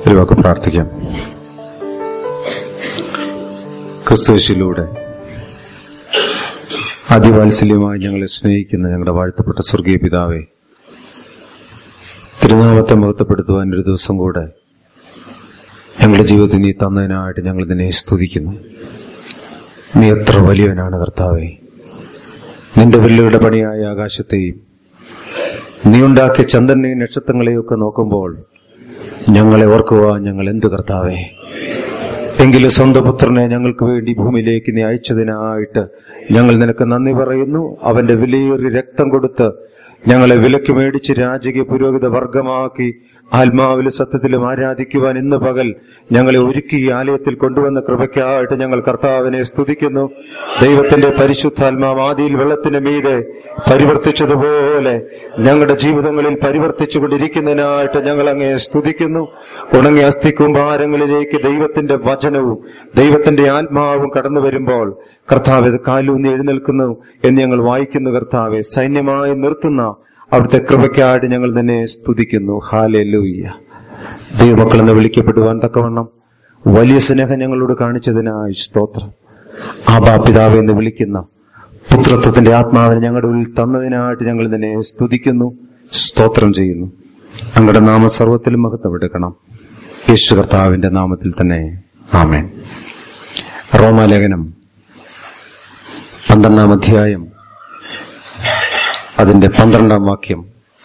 ഒരു വാക്ക് പ്രാർത്ഥിക്കാം. ക്രിസ്തുവിലൂടെ അതിവാത്സല്യമായി ഞങ്ങളെ സ്നേഹിക്കുന്ന ഞങ്ങളുടെ വാഴ്ത്തപ്പെട്ട സ്വർഗീയ പിതാവേ, തിരുനാമത്തെ മഹത്വപ്പെടുത്തുവാൻ ഒരു ദിവസം കൂടെ ഞങ്ങളുടെ ജീവിതത്തിൽ നീ തന്നതിനായിട്ട് ഞങ്ങൾ നിന്നെ സ്തുതിക്കുന്നു. നീ എത്ര വലിയവനാണ് കർത്താവേ. നിന്റെ വില്ലുകളുടെ പണിയായ ആകാശത്തെയും നീ ഉണ്ടാക്കിയ ചന്ദ്രനെയും നക്ഷത്രങ്ങളെയും ഒക്കെ നോക്കുമ്പോൾ ഞങ്ങളെ ഓർക്കുവാൻ ഞങ്ങൾ എന്ത് കർത്താവേ. എങ്കിലും സ്വന്തം പുത്രനെ ഞങ്ങൾക്ക് വേണ്ടി ഭൂമിയിലേക്ക് നീ അയച്ചതിനായിട്ട് ഞങ്ങൾ നിനക്ക് നന്ദി പറയുന്നു. അവന്റെ വിലയേറിയ രക്തം കൊടുത്ത് ഞങ്ങളെ വിലക്ക് മേടിച്ച് രാജകീയ പുരോഹിത വർഗമാക്കി ആത്മാവിലും സത്യത്തിലും ആരാധിക്കുവാൻ ഇന്ന് പകൽ ഞങ്ങളെ ഒരുക്കി ഈ ആലയത്തിൽ കൊണ്ടുവന്ന കൃപയ്ക്കായിട്ട് ഞങ്ങൾ കർത്താവിനെ സ്തുതിക്കുന്നു. ദൈവത്തിന്റെ പരിശുദ്ധാത്മാവ് ആദിയിൽ വെള്ളത്തിന് മീതെ പരിവർത്തിച്ചതുപോലെ ഞങ്ങളുടെ ജീവിതങ്ങളിൽ പരിവർത്തിച്ചുകൊണ്ടിരിക്കുന്നതിനായിട്ട് ഞങ്ങൾ അങ്ങേ സ്തുതിക്കുന്നു. ഉണങ്ങിയ അസ്ഥിക്കുംഭാരങ്ങളിലേക്ക് ദൈവത്തിന്റെ വചനവും ദൈവത്തിന്റെ ആത്മാവും കടന്നു വരുമ്പോൾ കർത്താവ് ഇത് കാലൂന്നി എഴുന്നേൽക്കുന്നു എന്ന് ഞങ്ങൾ വായിക്കുന്നു. കർത്താവെ, സൈന്യമായി നിർത്തുന്ന അവിടുത്തെ കൃപയ്ക്കായിട്ട് ഞങ്ങൾ തന്നെ സ്തുതിക്കുന്നു. ഹല്ലേലൂയ. ദൈവമക്കളെന്ന് വിളിക്കപ്പെടുവാൻ തക്കവണ്ണം വലിയ സ്നേഹം ഞങ്ങളോട് കാണിച്ചതിനായി സ്തോത്രം. ആബാ പിതാവേ എന്ന് വിളിക്കുന്ന പുത്രത്വത്തിന്റെ ആത്മാവിനെ ഞങ്ങളുടെ ഉള്ളിൽ തന്നതിനായിട്ട് ഞങ്ങൾ തന്നെ സ്തുതിക്കുന്നു, സ്തോത്രം ചെയ്യുന്നു. ഞങ്ങളുടെ നാമ സർവ്വത്തിലും മഹത്വമെടുക്കണം. യേശു കർത്താവിന്റെ നാമത്തിൽ തന്നെ ആമേൻ. റോമാലേഖനം 12-ാം അധ്യായം അതിന്റെ 12-ാം വാക്യം.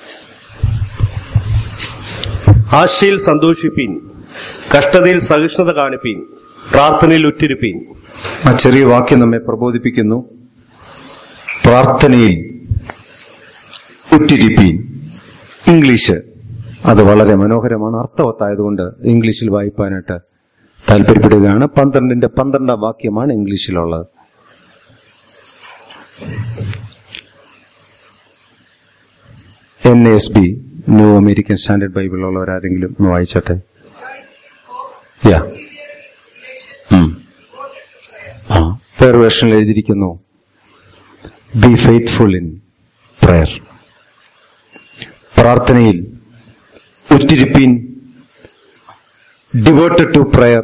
ആശയിൽ സന്തോഷിപ്പീൻ, കഷ്ടതയിൽ സഹിഷ്ണുത കാണിപ്പീൻ, പ്രാർത്ഥനയിൽ ഉറ്റിരിപ്പീൻ. ആ ചെറിയ വാക്യം നമ്മെ പ്രബോധിപ്പിക്കുന്നു. പ്രാർത്ഥനയിൽ ഉറ്റിരിപ്പീൻ. ഇംഗ്ലീഷ് അത് വളരെ മനോഹരമാണ്, അർത്ഥവത്തായതുകൊണ്ട് ഇംഗ്ലീഷിൽ വായിപ്പാനായിട്ട് താല്പര്യപ്പെടുകയാണ്. 12-ന്റെ 12-ാം വാക്യമാണ് ഇംഗ്ലീഷിലുള്ളത്. NASB, New American Standard Bible ഉള്ളവരാരെങ്കിലും ഒന്ന് വായിച്ചോട്ടെ. വേറെ വേർഷനിൽ എഴുതിയിരിക്കുന്നു, ബി ഫെയ്ത്ത്ഫുൾ ഇൻ പ്രയർ. പ്രാർത്ഥനയിൽ ഉറ്റിരിപ്പീൻ, devoted to prayer,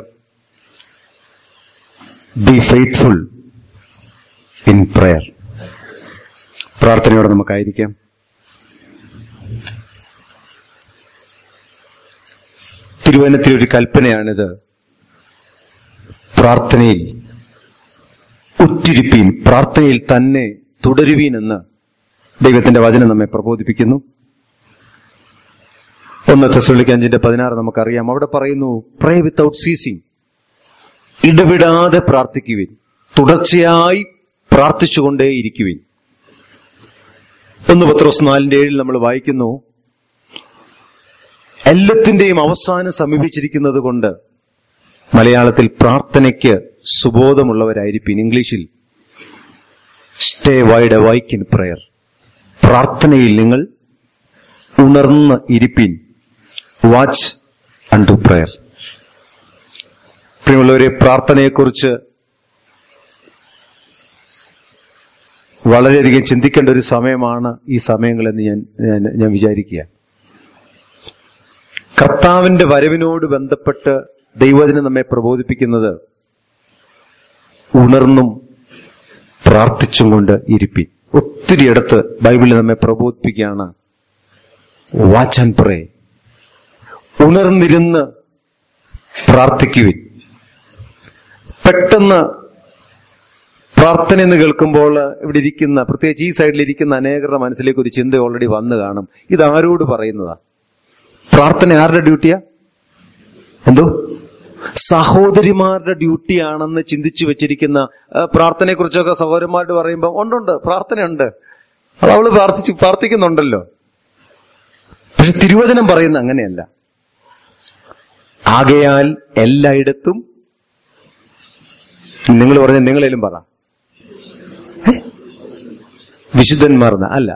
be faithful in prayer. പ്രാർത്ഥനയോടെ നമുക്കായിരിക്കാം. തിരുവചനത്തിലൊരു കൽപ്പനയാണിത്. പ്രാർത്ഥനയിൽ ഉറ്റിരിപ്പീൻ, പ്രാർത്ഥനയിൽ തന്നെ തുടരുവീൻ എന്ന് ദൈവത്തിന്റെ വചനം നമ്മെ പ്രബോധിപ്പിക്കുന്നു. 1 തെസ്സലോനിക്കർ 5:16 നമുക്കറിയാം. അവിടെ പറയുന്നു, പ്രേ വിത്തൗട്ട് സീസിങ്, ഇടവിടാതെ പ്രാർത്ഥിക്കുവിൻ, തുടർച്ചയായി പ്രാർത്ഥിച്ചുകൊണ്ടേയിരിക്കുവിൻ. 1 പത്രോസ് 4:7 നമ്മൾ വായിക്കുന്നു, എല്ലാത്തിന്റെയും അവസാനം സമീപിച്ചിരിക്കുന്നത് കൊണ്ട് മലയാളത്തിൽ പ്രാർത്ഥനയ്ക്ക് സുബോധമുള്ളവരായിരിക്കും. ഇംഗ്ലീഷിൽ stay wide awake in prayer. പ്രാർത്ഥനയിൽ നിങ്ങൾ ഉണർന്ന് ഇരിപ്പിൻ, വാച്ച് അൺടു പ്രയർ. പ്രിയമുള്ളവരെ, പ്രാർത്ഥനയെക്കുറിച്ച് വളരെയധികം ചിന്തിക്കേണ്ട ഒരു സമയമാണ് ഈ സമയങ്ങളെന്ന് ഞാൻ വിചാരിക്കുക. കർത്താവിന്റെ വരവിനോട് ബന്ധപ്പെട്ട് ദൈവവചനം നമ്മെ പ്രബോധിപ്പിക്കുന്നത് ഉണർന്നും പ്രാർത്ഥിച്ചും കൊണ്ട് ഇരിപ്പിൻ. ഒത്തിരി ഇടത്ത് ബൈബിളിൽ നമ്മെ പ്രബോധിപ്പിക്കുകയാണ്, വാച്ച് ആൻഡ് പ്രേ, ഉണർന്നിരുന്ന് പ്രാർത്ഥിക്കുവിൻ. പെട്ടെന്ന് പ്രാർത്ഥന എന്ന് കേൾക്കുമ്പോൾ ഇവിടെ ഇരിക്കുന്ന, പ്രത്യേകിച്ച് ഈ സൈഡിലിരിക്കുന്ന അനേകരുടെ മനസ്സിലേക്ക് ഒരു ചിന്ത ഓൾറെഡി വന്നു കാണും. ഇതാരോട് പറയുന്നതാ? പ്രാർത്ഥന ആരുടെ ഡ്യൂട്ടിയാ? എന്തോ സഹോദരിമാരുടെ ഡ്യൂട്ടിയാണെന്ന് ചിന്തിച്ചു വെച്ചിരിക്കുന്ന, പ്രാർത്ഥനയെ കുറിച്ചൊക്കെ സഹോദരന്മാരോട് പറയുമ്പോൾ ഉണ്ട്, പ്രാർത്ഥനയുണ്ട്, അത് അവള് പ്രാർത്ഥിക്കുന്നുണ്ടല്ലോ. പക്ഷെ തിരുവചനം പറയുന്ന അങ്ങനെയല്ല. ആകയാൽ എല്ലായിടത്തും, നിങ്ങൾ പറഞ്ഞ നിങ്ങളേലും പറ, വിശുദ്ധന്മാർ അല്ല,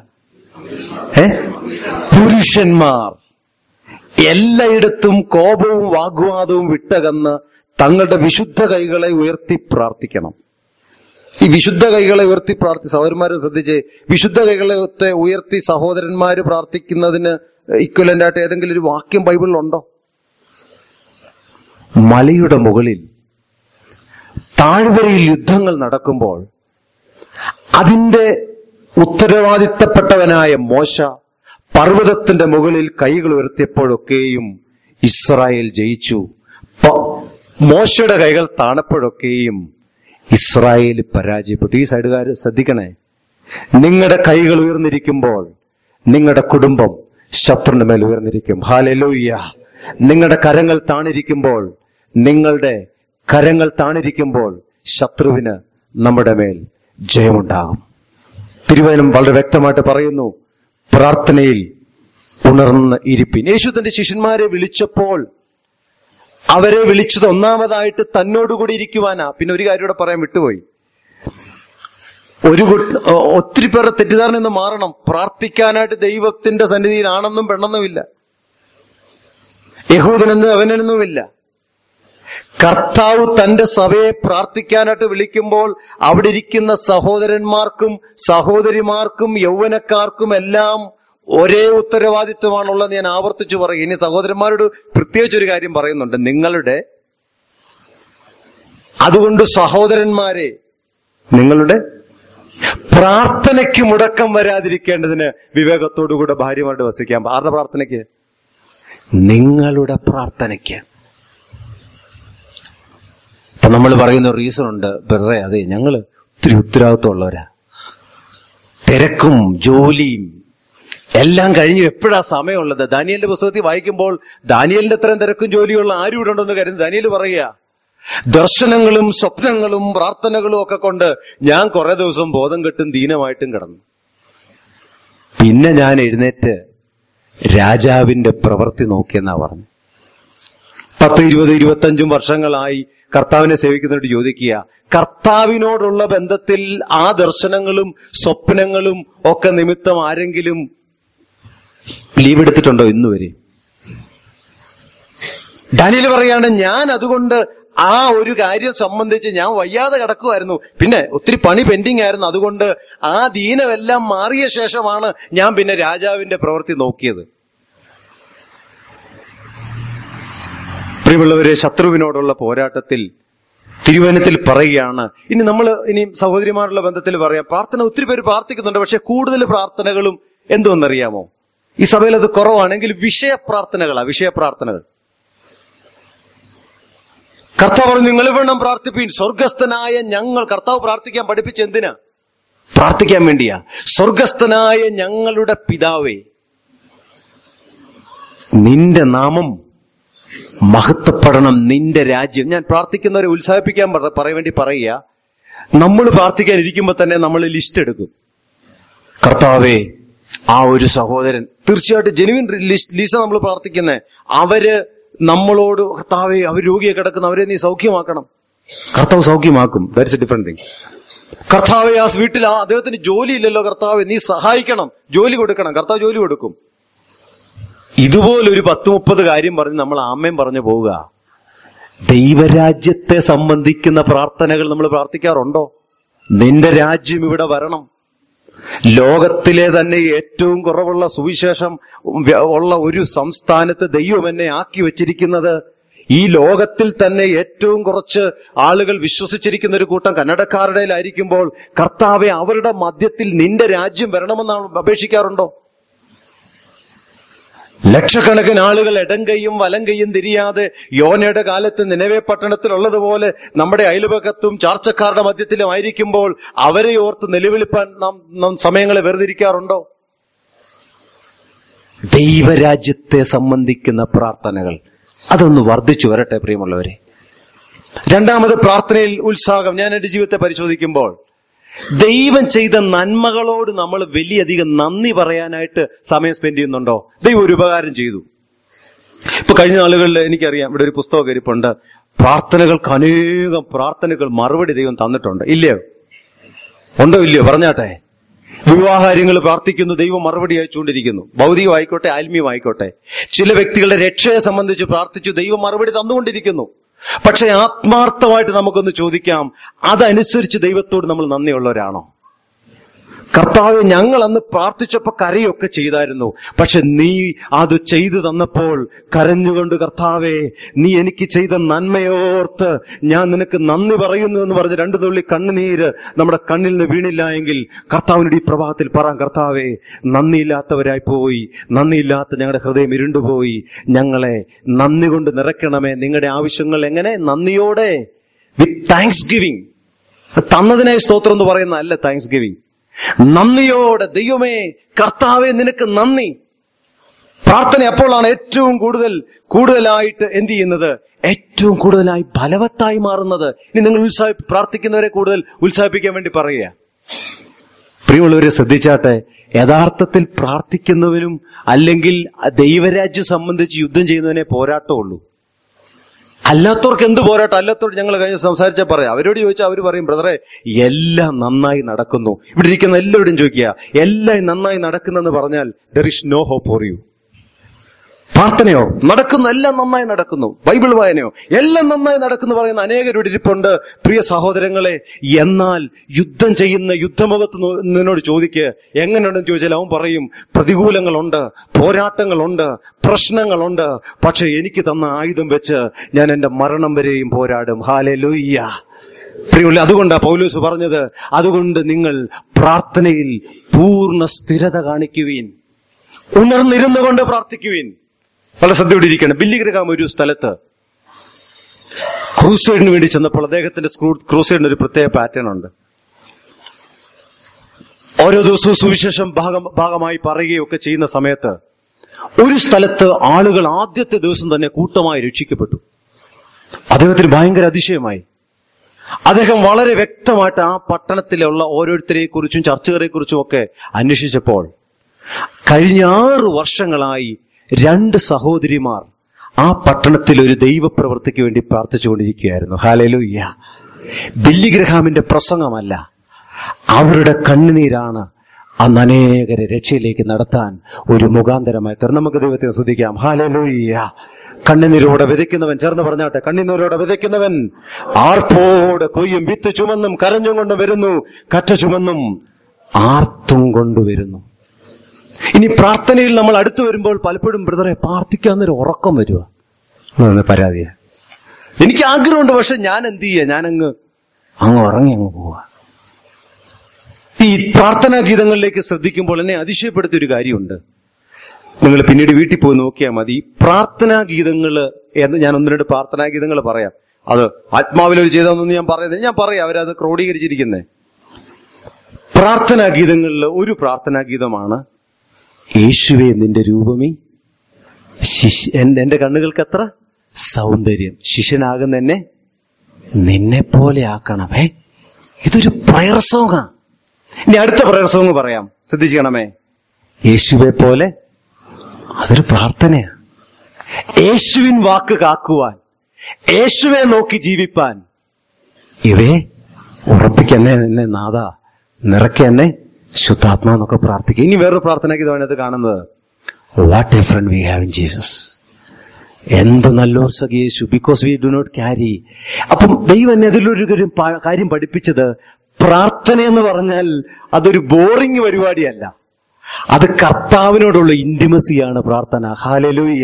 പുരുഷന്മാർ എല്ലായിടത്തും കോപവും വാഗ്വാദവും വിട്ടകന്ന് തങ്ങളുടെ വിശുദ്ധ കൈകളെ ഉയർത്തി പ്രാർത്ഥിക്കണം. ഈ വിശുദ്ധ കൈകളെ ഉയർത്തി സഹോദരന്മാരെ ശ്രദ്ധിച്ച്, വിശുദ്ധ കൈകളെ ഉയർത്തി സഹോദരന്മാര് പ്രാർത്ഥിക്കുന്നതിന് ഇക്വലന്റ് ആയിട്ട് ഏതെങ്കിലും ഒരു വാക്യം ബൈബിളിലുണ്ടോ? മലയുടെ മുകളിൽ താഴ്വരയിൽ യുദ്ധങ്ങൾ നടക്കുമ്പോൾ അതിന്റെ ഉത്തരവാദിത്തപ്പെട്ടവനായ മോശ പർവ്വതത്തിന്റെ മുകളിൽ കൈകൾ ഉയർത്തിയപ്പോഴൊക്കെയും ഇസ്രായേൽ ജയിച്ചു. മോശയുടെ കൈകൾ താണപ്പോഴൊക്കെയും ഇസ്രായേൽ പരാജയപ്പെട്ടു. ഈ സൈഡുകാർ ശ്രദ്ധിക്കണേ, നിങ്ങളുടെ കൈകൾ ഉയർന്നിരിക്കുമ്പോൾ നിങ്ങളുടെ കുടുംബം ശത്രുവിന്റെ മേൽ ഉയർന്നിരിക്കും. ഹല്ലേലൂയ. നിങ്ങളുടെ കരങ്ങൾ താണിരിക്കുമ്പോൾ ശത്രുവിന് നമ്മുടെ മേൽ ജയമുണ്ടാകും. തിരുവചനം വളരെ വ്യക്തമായിട്ട് പറയുന്നു, പ്രാർത്ഥനയിൽ ഉണർന്ന് ഇരിപ്പിൻ. യേശു തന്റെ ശിഷ്യന്മാരെ വിളിച്ചപ്പോൾ അവരെ വിളിച്ചത് ഒന്നാമതായിട്ട് തന്നോടുകൂടി ഇരിക്കുവാനാ. പിന്നെ ഒരു കാര്യം കൂടെ പറയാൻ വിട്ടുപോയി. ഒത്തിരി പേരുടെ തെറ്റിദ്ധാരണ നിന്ന് മാറണം. പ്രാർത്ഥിക്കാനായിട്ട് ദൈവത്തിന്റെ സന്നിധിയിൽ ആണെന്നും പെണ്ണെന്നുമില്ല, യഹൂദനെന്നും അവനെന്നുമില്ല. കർത്താവ് തന്റെ സഭയെ പ്രാർത്ഥിക്കാനായിട്ട് വിളിക്കുമ്പോൾ അവിടെ ഇരിക്കുന്ന സഹോദരന്മാർക്കും സഹോദരിമാർക്കും യൗവനക്കാർക്കും എല്ലാം ഒരേ ഉത്തരവാദിത്വമാണുള്ളത്. ഞാൻ ആവർത്തിച്ചു പറയും. ഇനി സഹോദരന്മാരോട് പ്രത്യേകിച്ചൊരു കാര്യം പറയുന്നുണ്ട്. അതുകൊണ്ട് സഹോദരന്മാരെ, നിങ്ങളുടെ പ്രാർത്ഥനയ്ക്ക് മുടക്കം വരാതിരിക്കേണ്ടതിന് വിവേകത്തോടുകൂടെ ഭാര്യമായിട്ട് വസിക്കാം. ആരുടെ പ്രാർത്ഥനയ്ക്ക്? നിങ്ങളുടെ പ്രാർത്ഥനയ്ക്ക്. അപ്പൊ നമ്മൾ പറയുന്ന റീസൺ ഉണ്ട്, വെറുതെ അതെ ഞങ്ങള് ഒത്തിരി ഉത്തരവാദിത്വമുള്ളവരാ, തിരക്കും ജോലിയും എല്ലാം കഴിഞ്ഞ് എപ്പോഴാ സമയമുള്ളത്? ദാനിയേലിന്റെ പുസ്തകത്തിൽ വായിക്കുമ്പോൾ ദാനിയേലിന്റെ അത്രയും തിരക്കും ജോലിയുള്ള ആരും ഇവിടെ ഉണ്ടെന്ന് കരുതി ദാനിയേൽ പറയുക, ദർശനങ്ങളും സ്വപ്നങ്ങളും പ്രാർത്ഥനകളും ഒക്കെ കൊണ്ട് ഞാൻ കുറെ ദിവസം ബോധം കെട്ടും ദീനമായിട്ടും കിടന്നു. പിന്നെ ഞാൻ എഴുന്നേറ്റ് രാജാവിന്റെ പ്രവൃത്തി നോക്കിയെന്നാ പറഞ്ഞു. 10, 20, 25 വർഷങ്ങളായി കർത്താവിനെ സേവിക്കുന്നവരോട് ചോദിക്കുക, കർത്താവിനോടുള്ള ബന്ധത്തിൽ ആ ദർശനങ്ങളും സ്വപ്നങ്ങളും ഒക്കെ നിമിത്തം ആരെങ്കിലും ലീവ് എടുത്തിട്ടുണ്ടോ ഇന്ന് വരെ? ഡാനിയേൽ പറയാണ്, ഞാൻ അതുകൊണ്ട് ആ ഒരു കാര്യം സംബന്ധിച്ച് ഞാൻ വയ്യാതെ കിടക്കുമായിരുന്നു, പിന്നെ ഒത്തിരി പണി പെൻഡിങ് ആയിരുന്നു. അതുകൊണ്ട് ആ ദീനമെല്ലാം മാറിയ ശേഷമാണ് ഞാൻ പിന്നെ രാജാവിന്റെ പ്രവൃത്തി നോക്കിയത്. പ്രിയമുള്ളവരെ, ശത്രുവിനോടുള്ള പോരാട്ടത്തിൽ തിരുവചനത്തിൽ പറയുകയാണ്. ഇനി സഹോദരിമാരുള്ള ബന്ധത്തിൽ പറയാം, പ്രാർത്ഥന ഒത്തിരി പേര് പ്രാർത്ഥിക്കുന്നുണ്ട്. പക്ഷെ കൂടുതൽ പ്രാർത്ഥനകളും എന്തോന്നറിയാമോ? ഈ സഭയിൽ അത് കുറവാണെങ്കിൽ വിഷയപ്രാർത്ഥനകൾ. കർത്താവ് പറഞ്ഞു, നിങ്ങൾ വേണം പ്രാർത്ഥിപ്പീൻ. സ്വർഗസ്ഥനായ ഞങ്ങൾ, കർത്താവ് പ്രാർത്ഥിക്കാൻ പഠിപ്പിച്ച് എന്തിനാ? പ്രാർത്ഥിക്കാൻ വേണ്ടിയാ. സ്വർഗസ്ഥനായ ഞങ്ങളുടെ പിതാവേ, നിന്റെ നാമം മഹത്വപ്പെടണം, നിന്റെ രാജ്യം. ഞാൻ പ്രാർത്ഥിക്കുന്നവരെ ഉത്സാഹിപ്പിക്കാൻ പറയാൻ വേണ്ടി പറയുക. നമ്മൾ പ്രാർത്ഥിക്കാൻ ഇരിക്കുമ്പോ തന്നെ നമ്മൾ ലിസ്റ്റ് എടുക്കും. കർത്താവേ, ആ ഒരു സഹോദരൻ, തീർച്ചയായിട്ടും ജെനുവിൻ ലിസ്റ്റ് നമ്മൾ പ്രാർത്ഥിക്കുന്നേ, അവര് നമ്മളോട്, കർത്താവേ അവർ രോഗിയെ കിടക്കുന്ന അവരെ നീ സൗഖ്യമാക്കണം. കർത്താവ് സൗഖ്യമാക്കും. That's a different thing. കർത്താവേ, ആ വീട്ടിൽ അദ്ദേഹത്തിന് ജോലി ഇല്ലല്ലോ, കർത്താവേ നീ സഹായിക്കണം, ജോലി കൊടുക്കണം. കർത്താവ് ജോലി കൊടുക്കും. ഇതുപോലൊരു 10-30 കാര്യം പറഞ്ഞ് നമ്മൾ ആമേൻ പറഞ്ഞു പോവുക. ദൈവരാജ്യത്തെ സംബന്ധിക്കുന്ന പ്രാർത്ഥനകൾ നമ്മൾ പ്രാർത്ഥിക്കാറുണ്ടോ? നിന്റെ രാജ്യം ഇവിടെ വരണം. ലോകത്തിലെ തന്നെ ഏറ്റവും കുറവുള്ള സുവിശേഷം ഉള്ള ഒരു സംസ്ഥാനത്ത് ദൈവം എന്നെ ആക്കി വെച്ചിരിക്കുന്നത്, ഈ ലോകത്തിൽ തന്നെ ഏറ്റവും കുറച്ച് ആളുകൾ വിശ്വസിച്ചിരിക്കുന്ന ഒരു കൂട്ടം കന്നഡക്കാരുടെയിലായിരിക്കുമ്പോൾ, കർത്താവെ അവരുടെ മധ്യത്തിൽ നിന്റെ രാജ്യം വരണമെന്നാണ് അപേക്ഷിക്കാറുണ്ടോ? ലക്ഷക്കണക്കിന് ആളുകൾ ഇടം കൈയും വലം കൈയും തിരിയാതെ യോനയുടെ കാലത്ത് നിനവേ പട്ടണത്തിലുള്ളതുപോലെ നമ്മുടെ അയൽപക്കത്തും ചാർച്ചക്കാരുടെ മധ്യത്തിലും ആയിരിക്കുമ്പോൾ അവരെ ഓർത്ത് നിലവിളിപ്പാൻ നാം സമയങ്ങളെ വെറുതിരിക്കാറുണ്ടോ? ദൈവരാജ്യത്തെ സംബന്ധിക്കുന്ന പ്രാർത്ഥനകൾ അതൊന്ന് വർദ്ധിച്ചു വരട്ടെ പ്രിയമുള്ളവരെ. രണ്ടാമത്, പ്രാർത്ഥനയിൽ ഉത്സാഹം. ഞാൻ എന്റെ ജീവിതത്തെ പരിശോധിക്കുമ്പോൾ ദൈവം ചെയ്ത നന്മകളോട് നമ്മൾ വലിയധികം നന്ദി പറയാനായിട്ട് സമയം സ്പെൻഡ് ചെയ്യുന്നുണ്ടോ? ദൈവം ഒരു ഉപകാരം ചെയ്തു. ഇപ്പൊ കഴിഞ്ഞ നാളുകളിൽ എനിക്കറിയാം, ഇവിടെ ഒരു പുസ്തകം ഇരിപ്പുണ്ട്, പ്രാർത്ഥനകൾക്ക് അനേകം പ്രാർത്ഥനകൾ മറുപടി ദൈവം തന്നിട്ടുണ്ട്. ഇല്ലയോ? ഉണ്ടോ ഇല്ലയോ? പറഞ്ഞാട്ടെ. വിവാഹകാര്യങ്ങൾ പ്രാർത്ഥിക്കുന്നു, ദൈവം മറുപടി അയച്ചുകൊണ്ടിരിക്കുന്നു. ഭൗതികമായിക്കോട്ടെ ആത്മീയമായിക്കോട്ടെ. ചില വ്യക്തികളുടെ രക്ഷയെ സംബന്ധിച്ച് പ്രാർത്ഥിച്ചു, ദൈവം മറുപടി തന്നുകൊണ്ടിരിക്കുന്നു. പക്ഷെ ആത്മാർത്ഥമായിട്ട് നമുക്കൊന്ന് ചോദിക്കാം, അതനുസരിച്ച് ദൈവത്തോട് നമ്മൾ നന്ദിയുള്ളവരാണോ? കർത്താവെ, ഞങ്ങൾ അന്ന് പ്രാർത്ഥിച്ചപ്പോ കരയൊക്കെ ചെയ്തായിരുന്നു, പക്ഷെ നീ അത് ചെയ്തു തന്നപ്പോൾ കരഞ്ഞുകൊണ്ട്, കർത്താവെ, നീ എനിക്ക് ചെയ്ത നന്മയോർത്ത് ഞാൻ നിനക്ക് നന്ദി പറയുന്നു എന്ന് പറഞ്ഞ് 2 തുള്ളി കണ്ണുനീര് നമ്മുടെ കണ്ണിൽ നിന്ന് വീണില്ല എങ്കിൽ കർത്താവിനോട് ഈ പ്രഭാതത്തിൽ പറ, കർത്താവെ, നന്ദിയില്ലാത്തവരായി പോയി, നന്ദിയില്ലാത്ത ഞങ്ങളുടെ ഹൃദയം ഇരുണ്ടുപോയി, ഞങ്ങളെ നന്ദി കൊണ്ട് നിറയ്ക്കണമേ. നിങ്ങളുടെ ആവശ്യങ്ങൾ എങ്ങനെ? നന്ദിയോടെ, വിത്ത് താങ്ക്സ് ഗിവിംഗ്. തന്നതിനായി സ്തോത്രം എന്ന് പറയുന്നതല്ല താങ്ക്സ് ഗിവിംഗ്. നന്ദിയോടെ, ദൈവമേ, കർത്താവെ, നിനക്ക് നന്ദി. പ്രാർത്ഥന അപ്പോഴാണ് ഏറ്റവും കൂടുതലായിട്ട് എന്ത് ചെയ്യുന്നത്? ഏറ്റവും കൂടുതലായി ഫലവത്തായി മാറുന്നത്. ഇനി നിങ്ങൾ പ്രാർത്ഥിക്കുന്നവരെ കൂടുതൽ ഉത്സാഹിപ്പിക്കാൻ വേണ്ടി പറയുക. പ്രിയമുള്ളവരെ, ശ്രദ്ധിച്ചാട്ടെ, യഥാർത്ഥത്തിൽ പ്രാർത്ഥിക്കുന്നവനും അല്ലെങ്കിൽ ദൈവരാജ്യം സംബന്ധിച്ച് യുദ്ധം ചെയ്യുന്നവനെ പോരാട്ടമുള്ളൂ. അല്ലാത്തവർക്ക് എന്ത് പോരാട്ടം? അല്ലാത്തവർ ഞങ്ങൾ കഴിഞ്ഞ് സംസാരിച്ചാൽ പറയാം. അവരോട് ചോദിച്ചാൽ അവർ പറയും, ബ്രദറെ, എല്ലാം നന്നായി നടക്കുന്നു. ഇവിടെ ഇരിക്കുന്ന എല്ലാവരോടും ചോദിക്കുക, എല്ലാം നന്നായി നടക്കുന്നെന്ന് പറഞ്ഞാൽ there is no hope for you. പ്രാർത്ഥനയോ നടക്കുന്നു, എല്ലാം നന്നായി നടക്കുന്നു. ബൈബിൾ വായനയോ എല്ലാം നന്നായി നടക്കുന്നു പറയുന്ന അനേകരോട് ഇരിപ്പുണ്ട്. പ്രിയ സഹോദരങ്ങളെ, എന്നാൽ യുദ്ധം ചെയ്യുന്ന യുദ്ധമുഖത്ത് നിന്നോട് ചോദിക്ക്, എങ്ങനെയുണ്ടെന്ന് ചോദിച്ചാൽ അവൻ പറയും, പ്രതികൂലങ്ങളുണ്ട്, പോരാട്ടങ്ങളുണ്ട്, പ്രശ്നങ്ങളുണ്ട്, പക്ഷെ എനിക്ക് തന്ന ആയുധം വെച്ച് ഞാൻ എന്റെ മരണം വരെയും പോരാടും. ഹല്ലേലൂയ. പ്രിയമുള്ള, അതുകൊണ്ടാ പൗലോസ് പറഞ്ഞത്, അതുകൊണ്ട് നിങ്ങൾ പ്രാർത്ഥനയിൽ പൂർണ്ണ സ്ഥിരത കാണിക്കുവീൻ, ഉണർന്നിരുന്നു കൊണ്ട് പ്രാർത്ഥിക്കുവീൻ. വളരെ ശ്രദ്ധയോടെ ഇരിക്കണം. ബില്ലി ഗ്രഹാം ഒരു സ്ഥലത്ത് ക്രൂസൈഡിന് വേണ്ടി ചെന്നപ്പോൾ അദ്ദേഹത്തിന്റെ ക്രൂസൈഡിന് ഒരു പ്രത്യേക പാറ്റേൺ ഉണ്ട്. ഓരോ ദിവസവും സുവിശേഷം ഭാഗമായി പറയുകയൊക്കെ ചെയ്യുന്ന സമയത്ത് ഒരു സ്ഥലത്ത് ആളുകൾ ആദ്യത്തെ ദിവസം തന്നെ കൂട്ടമായി രക്ഷിക്കപ്പെട്ടു. അദ്ദേഹത്തിന് ഭയങ്കര അതിശയമായി. അദ്ദേഹം വളരെ വ്യക്തമായിട്ട് ആ പട്ടണത്തിലുള്ള ഓരോരുത്തരെ കുറിച്ചും ചർച്ചുകാരെ കുറിച്ചും ഒക്കെ അന്വേഷിച്ചപ്പോൾ കഴിഞ്ഞ 6 വർഷങ്ങളായി 2 സഹോദരിമാർ ആ പട്ടണത്തിൽ ഒരു ദൈവപ്രവൃത്തിക്ക് വേണ്ടി പ്രാർത്ഥിച്ചുകൊണ്ടിരിക്കുകയായിരുന്നു. ഹല്ലേലൂയ. ബില്ലി ഗ്രഹാമിന്റെ പ്രസംഗമല്ല, അവരുടെ കണ്ണുനീരാണ് അന്ന് അനേകരെ രക്ഷയിലേക്ക് നടത്താൻ ഒരു മുഖാന്തരമായി തീർന്നു. നമുക്ക് ദൈവത്തെ സ്തുതിക്കാം. ഹല്ലേലൂയ. കണ്ണുനീരോടെ വിതയ്ക്കുന്നവൻ, ചേർന്ന് പറഞ്ഞാട്ടെ, കണ്ണുനീരോടെ വിതയ്ക്കുന്നവൻ ആർപ്പോടെ കൊയ്യും. വിത്ത് ചുമന്നും കരഞ്ഞും കൊണ്ട് വരുന്നു, കറ്റ ചുമന്നും ആർത്തും കൊണ്ടുവരുന്നു. ഇനി പ്രാർത്ഥനയിൽ നമ്മൾ അടുത്തു വരുമ്പോൾ പലപ്പോഴും, ബ്രദറെ, പ്രാർത്ഥിക്കാന്നൊരു ഉറക്കം വരുക, പരാതിയാ. എനിക്ക് ആഗ്രഹമുണ്ട്, പക്ഷെ ഞാൻ എന്ത് ചെയ്യാ? ഞാൻ അങ്ങ് ഉറങ്ങി പോവാ. ഈ പ്രാർത്ഥനാ ഗീതങ്ങളിലേക്ക് ശ്രദ്ധിക്കുമ്പോൾ എന്നെ അതിശയപ്പെടുത്തിയ ഒരു കാര്യമുണ്ട്. നിങ്ങൾ പിന്നീട് വീട്ടിൽ പോയി നോക്കിയാൽ മതി. പ്രാർത്ഥനാ ഗീതങ്ങള് എന്ന് ഞാൻ 1-2 പ്രാർത്ഥനാ ഗീതങ്ങൾ പറയാം. അത് ആത്മാവിലൊരു ചെയ്തതെന്ന് ഞാൻ പറയാം, അവരത് ക്രോഡീകരിച്ചിരിക്കുന്നേ. പ്രാർത്ഥനാ ഗീതങ്ങളിൽ ഒരു പ്രാർത്ഥനാ ഗീതമാണ്, യേശുവേ നിന്റെ രൂപമേ എന്റെ കണ്ണുകൾക്ക് എത്ര സൗന്ദര്യം, ശിഷ്യനാകുന്ന എന്നെ നിന്നെ പോലെ ആക്കണമേ. ഇതൊരു പ്രയർ സോങ്ങാ. ഇനി അടുത്ത പ്രയർ സോങ് പറയാം, ശ്രദ്ധിക്കണമേ. യേശുവെ പോലെ, അതൊരു പ്രാർത്ഥനയാ. യേശുവിൻ വാക്ക് കാക്കുവാൻ, യേശുവെ നോക്കി ജീവിപ്പാൻ, ഇവയെ ഉറപ്പിക്കന്നെ എന്നെ നാഥ, നിറയ്ക്കന്നെ ശുദ്ധാത്മാന്നൊക്കെ പ്രാർത്ഥിക്കുക. ഇനി വേറൊരു പ്രാർത്ഥനയ്ക്ക് ഇതാണ് അത് കാണുന്നത്, what a friend we have in Jesus. എന്ത് നല്ലോർ സഖ യേശു, because we do not carry. അപ്പം ദൈവം എന്നെ അതിലൊരു കാര്യം പഠിപ്പിച്ചത്, പ്രാർത്ഥന എന്ന് പറഞ്ഞാൽ അതൊരു ബോറിംഗ് പരിപാടിയല്ല, അത് കർത്താവിനോടുള്ള ഇന്റിമസിയാണ് പ്രാർത്ഥന. ഹല്ലേലൂയ.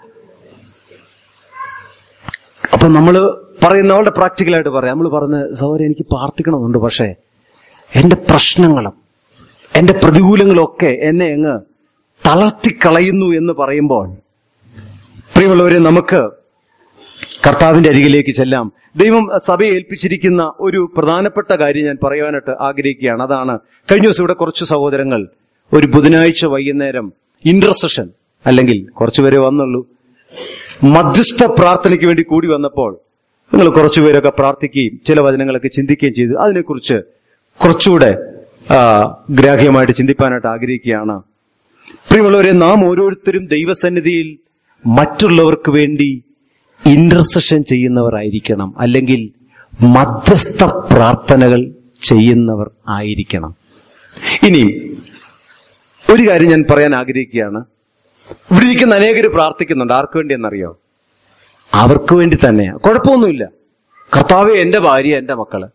അപ്പൊ നമ്മള് പറയുന്ന വളരെ പ്രാക്ടിക്കലായിട്ട് പറയാം. നമ്മൾ പറഞ്ഞ സഹോദരൻ, എനിക്ക് പ്രാർത്ഥിക്കണമെന്നുണ്ട്, പക്ഷേ എന്റെ പ്രശ്നങ്ങളും എന്റെ പ്രതികൂലങ്ങളൊക്കെ എന്നെ അങ്ങ് തളർത്തിക്കളയുന്നു എന്ന് പറയുമ്പോൾ, പ്രിയമുള്ളവരെ, നമുക്ക് കർത്താവിന്റെ അരികിലേക്ക് ചെല്ലാം. ദൈവം സഭയെ ഏൽപ്പിച്ചിരിക്കുന്ന ഒരു പ്രധാനപ്പെട്ട കാര്യം ഞാൻ പറയുവാനായിട്ട് ആഗ്രഹിക്കുകയാണ്. അതാണ്, കഴിഞ്ഞ ദിവസം ഇവിടെ കുറച്ച് സഹോദരങ്ങൾ ഒരു ബുധനാഴ്ച വൈകുന്നേരം ഇന്റർസെഷൻ, അല്ലെങ്കിൽ കുറച്ചുപേരെ വന്നുള്ളൂ, മധ്യസ്ഥ പ്രാർത്ഥനയ്ക്ക് വേണ്ടി കൂടി വന്നപ്പോൾ നിങ്ങൾ കുറച്ചുപേരൊക്കെ പ്രാർത്ഥിക്കുകയും ചില വചനങ്ങളൊക്കെ ചിന്തിക്കുകയും ചെയ്തു. അതിനെക്കുറിച്ച് കുറച്ചുകൂടെ ഗ്രാഹ്യമായിട്ട് ചിന്തിപ്പാനായിട്ട് ആഗ്രഹിക്കുകയാണ്. പ്രിയമുള്ളവരെ, നാം ഓരോരുത്തരും ദൈവസന്നിധിയിൽ മറ്റുള്ളവർക്ക് വേണ്ടി ഇന്റർസെഷൻ ചെയ്യുന്നവരായിരിക്കണം, അല്ലെങ്കിൽ മധ്യസ്ഥ പ്രാർത്ഥനകൾ ചെയ്യുന്നവർ ആയിരിക്കണം. ഇനി ഒരു കാര്യം ഞാൻ പറയാൻ ആഗ്രഹിക്കുകയാണ്. ഇവിടെ ഇരിക്കുന്ന അനേകർ പ്രാർത്ഥിക്കുന്നുണ്ട്. ആർക്ക് വേണ്ടി എന്നറിയോ? അവർക്ക് വേണ്ടി തന്നെയാണ്. കുഴപ്പമൊന്നുമില്ല. കർത്താവേ, എന്റെ ഭാര്യ, എന്റെ മക്കള്,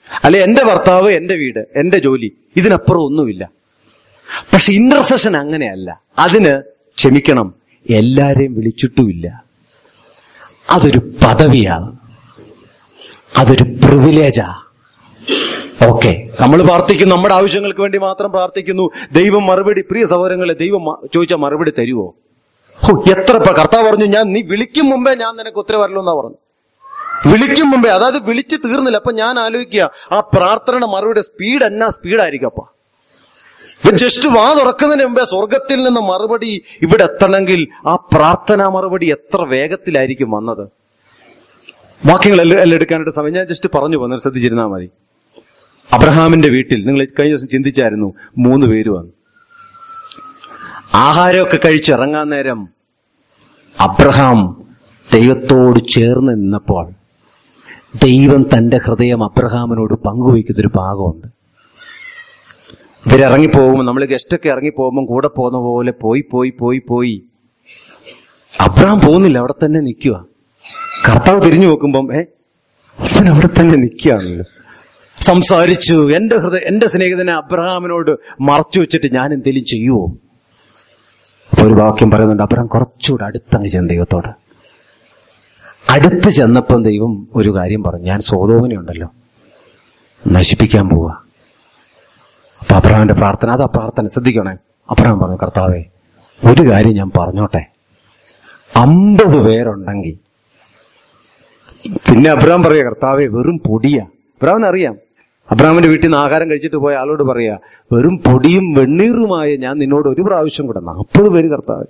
അല്ലെ എന്റെ ഭർത്താവ്, എന്റെ വീട്, എന്റെ ജോലി, ഇതിനപ്പുറം ഒന്നുമില്ല. പക്ഷെ ഇന്റർസെഷൻ അങ്ങനെയല്ല. അതിന് ക്ഷമിക്കണം, എല്ലാരെയും വിളിച്ചിട്ടുമില്ല. അതൊരു പദവിയാണ്, അതൊരു പ്രിവിലേജാ. ഓക്കെ, നമ്മൾ പ്രാർത്ഥിക്കുന്നു, നമ്മുടെ ആവശ്യങ്ങൾക്ക് വേണ്ടി മാത്രം പ്രാർത്ഥിക്കുന്നു. ദൈവം മറുപടി, പ്രിയ സഹോദരങ്ങളെ, ദൈവം ചോദിച്ചാൽ മറുപടി തരുവോ? എത്ര കർത്താവ് പറഞ്ഞു, നീ വിളിക്കും മുമ്പേ ഞാൻ നിനക്ക് ഉത്തരവരല്ലോ എന്നാ പറഞ്ഞു. വിളിക്കും മുമ്പേ, അതായത് വിളിച്ച് തീർന്നില്ല. അപ്പൊ ഞാൻ ആലോചിക്കുക, ആ പ്രാർത്ഥനയുടെ മറുപടി സ്പീഡ് എന്നാ സ്പീഡായിരിക്കും. അപ്പൊ ജസ്റ്റ് വാ തുറക്കുന്നതിന് മുമ്പേ സ്വർഗത്തിൽ നിന്ന് മറുപടി ഇവിടെ എത്തണമെങ്കിൽ ആ പ്രാർത്ഥനാ മറുപടി എത്ര വേഗത്തിലായിരിക്കും വന്നത്. വാക്യങ്ങളെല്ലാം എടുക്കാനായിട്ട് സമയം ഞാൻ ജസ്റ്റ് പറഞ്ഞു പോകുന്നത് ശ്രദ്ധിച്ചിരുന്നാൽ മതി. അബ്രഹാമിന്റെ വീട്ടിൽ നിങ്ങൾ കഴിഞ്ഞ ദിവസം ചിന്തിച്ചായിരുന്നു, 3 പേര് വന്നു. ആഹാരമൊക്കെ കഴിച്ചിറങ്ങാൻ നേരം അബ്രഹാം ദൈവത്തോട് ചേർന്ന് നിന്നപ്പോൾ ദൈവം തന്റെ ഹൃദയം അബ്രഹാമിനോട് പങ്കുവയ്ക്കുന്നൊരു ഭാഗമുണ്ട്. ഇവരിറങ്ങിപ്പോകുമ്പോൾ, നമ്മൾ ഗസ്റ്റൊക്കെ ഇറങ്ങിപ്പോകുമ്പോൾ കൂടെ പോകുന്ന പോലെ പോയി അബ്രഹാം പോകുന്നില്ല, അവിടെ തന്നെ നിൽക്കുക. കർത്താവ് തിരിഞ്ഞു നോക്കുമ്പം ഇവൻ അവിടെ തന്നെ നിൽക്കുകയാണല്ലോ. സംസാരിച്ചു, എന്റെ സ്നേഹിതനെ അബ്രഹാമിനോട് മറച്ചു വെച്ചിട്ട് ഞാൻ എന്തെങ്കിലും ചെയ്യുവോ? ഒരു വാക്യം പറയുന്നുണ്ട്, അബ്രഹാം കുറച്ചുകൂടെ അടുത്തങ്ങ് ചെന്ന് ദൈവത്തോട് അടുത്ത് ചെന്നപ്പം ദൈവം ഒരു കാര്യം പറഞ്ഞു, ഞാൻ സോദോമിനെ ഉണ്ടല്ലോ നശിപ്പിക്കാൻ പോവുക. അപ്പൊ അബ്രഹാമിന്റെ പ്രാർത്ഥന, അത് പ്രാർത്ഥന ശ്രദ്ധിക്കണേ. അബ്രഹാം പറഞ്ഞു, കർത്താവേ ഒരു കാര്യം ഞാൻ പറഞ്ഞോട്ടെ, 50 പേരുണ്ടെങ്കിൽ. പിന്നെ അബ്രഹാം പറയാ, കർത്താവേ വെറും പൊടിയാ. അബ്രഹാമിനറിയാം, അബ്രഹാമിന്റെ വീട്ടിൽ നിന്ന് ആഹാരം കഴിച്ചിട്ട് പോയ ആളോട് പറയാ, വെറും പൊടിയും വെണ്ണീറുമായ ഞാൻ നിന്നോട് ഒരു പ്രാവശ്യം കൂടെ 40 പേര് കർത്താവേ.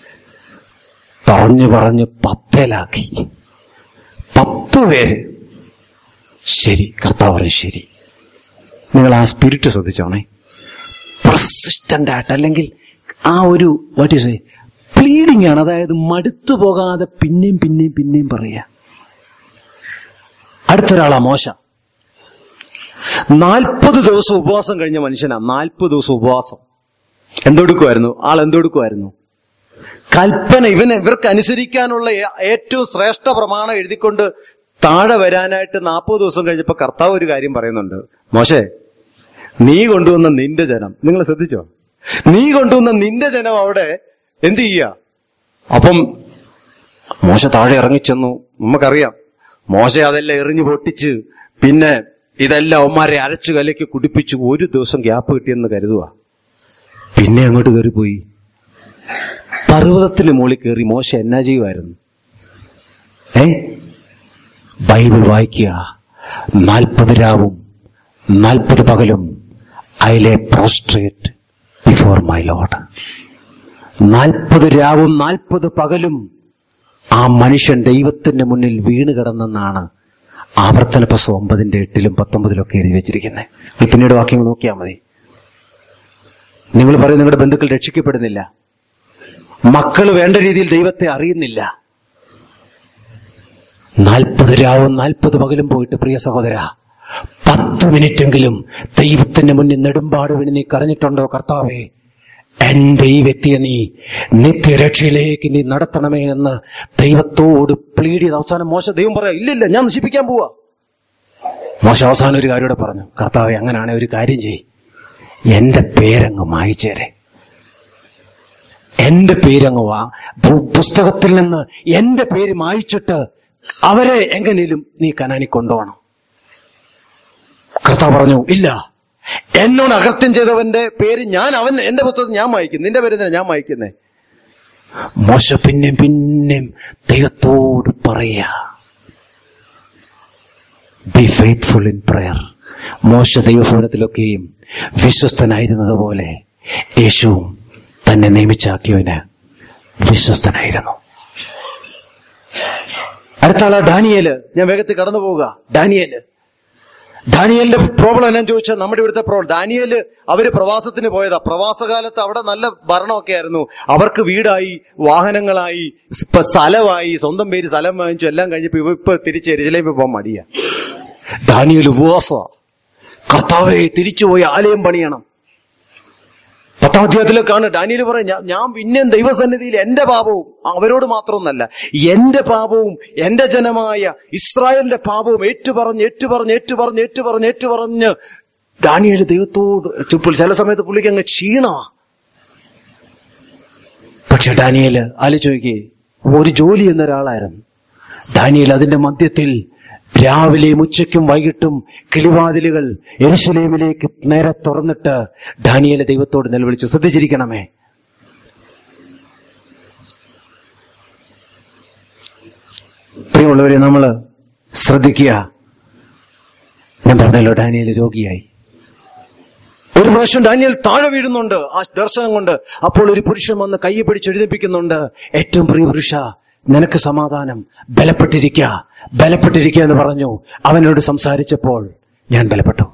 പറഞ്ഞ് പപ്പേലാക്കി 10 പേര്. ശരി, കർത്താവ് പറയും ശരി. നിങ്ങൾ ആ സ്പിരിറ്റ് ശ്രദ്ധിച്ചോണേ. പെർസിസ്റ്റന്റ് ആയിട്ട്, അല്ലെങ്കിൽ ആ ഒരു വാട്ട് ഈസ് പ്ലീഡിംഗ് ആണ്. അതായത് മടുത്തു പോകാതെ പിന്നെയും പറയാ. അടുത്തൊരാളാ മോശ. 40 ദിവസം ഉപവാസം കഴിഞ്ഞ മനുഷ്യനാ. 40 ദിവസം ഉപവാസം. എന്തെടുക്കുമായിരുന്നു? കൽപ്പന, ഇവർക്ക് അനുസരിക്കാനുള്ള ഏറ്റവും ശ്രേഷ്ഠ പ്രമാണം എഴുതിക്കൊണ്ട് താഴെ വരാനായിട്ട് 40 ദിവസം കഴിഞ്ഞപ്പോ കർത്താവ് ഒരു കാര്യം പറയുന്നുണ്ട്, മോശേ നീ കൊണ്ടുവന്ന നിന്റെ ജനം, നിങ്ങൾ ശ്രദ്ധിച്ചോ, നീ കൊണ്ടുവന്ന നിന്റെ ജനം അവിടെ എന്ത് ചെയ്യുക? അപ്പം മോശ താഴെ ഇറങ്ങിച്ചെന്നു. നമുക്കറിയാം, മോശ അതെല്ലാം എറിഞ്ഞു പൊട്ടിച്ച് പിന്നെ ഇതെല്ലാം അവന്മാരെ അരച്ചു കലയ്ക്ക് കുടിപ്പിച്ച് 1 ദിവസം ഗ്യാപ്പ് കിട്ടിയെന്ന് കരുതുക. പിന്നെ അങ്ങോട്ട് കയറിപ്പോയി പർവ്വതത്തിന് മുകളിൽ കയറി മോശ എന്നാ ചെയ്യുമായിരുന്നു? ബൈബിൾ വായിക്കുക. 40 രാവും 40 പകലും I lay prostrate before my Lord. 40 രാവും 40 പകലും ആ മനുഷ്യൻ ദൈവത്തിന്റെ മുന്നിൽ വീണ് കിടന്നെന്നാണ് ആവർത്തന പുസ്തകം 9:8 19 എഴുതി വെച്ചിരിക്കുന്നത്. പിന്നീട് വാക്യങ്ങൾ നോക്കിയാൽ മതി. നിങ്ങൾ പറയും നിങ്ങളുടെ ബന്ധുക്കൾ രക്ഷിക്കപ്പെടുന്നില്ല, മക്കൾ വേണ്ട രീതിയിൽ ദൈവത്തെ അറിയുന്നില്ല. 40 രാവും 40 പകലും പോയിട്ട് പ്രിയ സഹോദര 10 മിനിറ്റെങ്കിലും ദൈവത്തിന്റെ മുന്നിൽ നെടുമ്പാട് വീണ് നീ കരഞ്ഞിട്ടുണ്ടോ? കർത്താവേ എന്റെ ഈ വ്യക്തിയെ നീ നിത്യരക്ഷയിലേക്ക് നീ നടത്തണമേ എന്ന് ദൈവത്തോട് പ്ലീഡ് ചെയ്ത് അവസാനം ദൈവം പറയാം, ഇല്ലില്ല ഞാൻ നശിപ്പിക്കാൻ പോവാ. മോശ അവസാനം ഒരു കാര്യം പറഞ്ഞു, കർത്താവേ അങ്ങനെയാണെ ഒരു കാര്യം ചെയ്യ്, എന്റെ പേരങ്ങ് മായിച്ചേരെ, എന്റെ പേരങ്ങ് പുസ്തകത്തിൽ നിന്ന് എന്റെ പേര് മായിച്ചിട്ട് അവരെ എങ്ങനെയും നീ കനാനി കൊണ്ടുപോകണം. കർത്താവ് പറഞ്ഞു, ഇല്ല, എന്നോട് അകൃത്യം ചെയ്തവന്റെ പേര് എന്റെ പുസ്തകത്തിൽ ഞാൻ വായിക്കും, നിന്റെ പേര് തന്നെ ഞാൻ വായിക്കുന്നേ. മോശ പിന്നെയും ദൈവത്തോട് പറയാ, ബി ഫെയ്ത്ത്ഫുൾ ഇൻ പ്രയർ. മോശ ദൈവഭവനത്തിലൊക്കെയും വിശ്വസ്തനായിരുന്നത് പോലെ യേശുവും തന്നെ നിയമിച്ചാക്കിയവന് വിശ്വസ്തനായിരുന്നു. അടുത്ത ആളാ ഡാനിയേല്. ഞാൻ വേഗത്തിൽ കടന്നു പോവുക. ദാനിയേലിന്റെ പ്രോബ്ലം എന്നാന്ന് ചോദിച്ചാൽ നമ്മുടെ ഇവിടുത്തെ പ്രോബ്ലം. ദാനിയേല് അവര് പ്രവാസത്തിന് പോയതാ. പ്രവാസകാലത്ത് അവിടെ നല്ല ഭരണമൊക്കെ ആയിരുന്നു. അവർക്ക് വീടായി, വാഹനങ്ങളായി, സ്ഥലമായി, സ്വന്തം പേര് സ്ഥലം വാങ്ങിച്ചു, എല്ലാം കഴിഞ്ഞപ്പോ ഇപ്പൊ തിരിച്ച് യെരുശലേമിൽ പോകാൻ മടിയാ. ദാനിയേൽ ഉപവാസ, കർത്താവേ തിരിച്ചുപോയി ആലയം പണിയണം. 10-ാം അധ്യായത്തിലേക്കാണ് ഡാനിയേൽ പറയും, ഞാൻ പിന്നെയും ദൈവസന്നിധിയിൽ എന്റെ പാപവും, അവരോട് മാത്രമൊന്നല്ല, എന്റെ പാപവും എന്റെ ജനമായ ഇസ്രായേലിന്റെ പാപവും ഏറ്റുപറഞ്ഞ് ഡാനിയേൽ ദൈവത്തോട് ചില സമയത്ത് പുള്ളിക്ക് അങ്ങ് ക്ഷീണമാ. പക്ഷെ ഡാനിയേൽ ആലോചിക്കേ, ഒരു ജോലി എന്നൊരാളായിരുന്നു ഡാനിയേൽ. അതിന്റെ മധ്യത്തിൽ രാവിലെയും ഉച്ചയ്ക്കും വൈകിട്ടും കിളിവാതിലുകൾ യെരൂശലേമിലേക്ക് നേരെ തുറന്നിട്ട് ഡാനിയേൽ ദൈവത്തോട് നിലവിളിച്ചു. ശ്രദ്ധിച്ചിരിക്കണമേ, പ്രിയമുള്ളവരെ, നമ്മൾ ശ്രദ്ധിക്കുക. ഞാൻ പറഞ്ഞല്ലോ, ഡാനിയേൽ രോഗിയായി. ഒരു പ്രാവശ്യം ഡാനിയേൽ താഴെ വീഴുന്നുണ്ട് ആ ദർശനം കൊണ്ട്. അപ്പോൾ ഒരു പുരുഷൻ വന്ന് കൈ പിടിച്ച് എഴുന്നേൽപ്പിക്കുന്നുണ്ട്. ഏറ്റവും പ്രിയ പുരുഷ, നിനക്ക് സമാധാനം, ബലപ്പെട്ടിരിക്കുക എന്ന് പറഞ്ഞു. അവനോട് സംസാരിച്ചപ്പോൾ ഞാൻ ബലപ്പെട്ടു.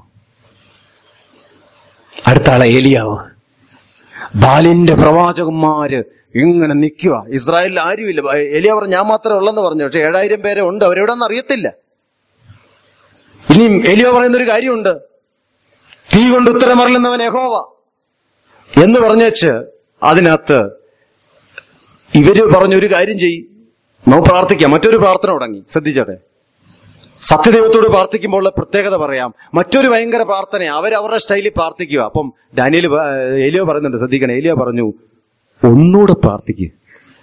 അടുത്ത ആളെ ഏലിയാവ്. ബാലിന്റെ പ്രവാചകന്മാര് ഇങ്ങനെ നിൽക്കുക. ഇസ്രായേലിൽ ആരുമില്ല. ഏലിയാവ് പറഞ്ഞു, ഞാൻ മാത്രമേ ഉള്ളെന്ന് പറഞ്ഞു. പക്ഷെ 7000 പേരെ ഉണ്ട്, അവരെവിടെന്ന് അറിയത്തില്ല. ഇനിയും ഏലിയാവ് പറയുന്നൊരു കാര്യമുണ്ട്, തീ കൊണ്ട് ഉത്തരമറിയുന്നവൻ യഹോവ എന്ന് പറഞ്ഞേച്ച് അതിനകത്ത് ഇവര് പറഞ്ഞൊരു കാര്യം ചെയ്യും, നമുക്ക് പ്രാർത്ഥിക്കാം. മറ്റൊരു പ്രാർത്ഥന തുടങ്ങി. ശ്രദ്ധിച്ചോട്ടെ, സത്യദൈവത്തോട് പ്രാർത്ഥിക്കുമ്പോൾ ഉള്ള പ്രത്യേകത പറയാം. മറ്റൊരു ഭയങ്കര പ്രാർത്ഥന, അവരവരുടെ സ്റ്റൈലിൽ പ്രാർത്ഥിക്കുക. അപ്പം ഏലിയാവ് പറയുന്നുണ്ട്, ശ്രദ്ധിക്കണം. ഏലിയാവ് പറഞ്ഞു, ഒന്നുകൂടെ പ്രാർത്ഥിക്കുക.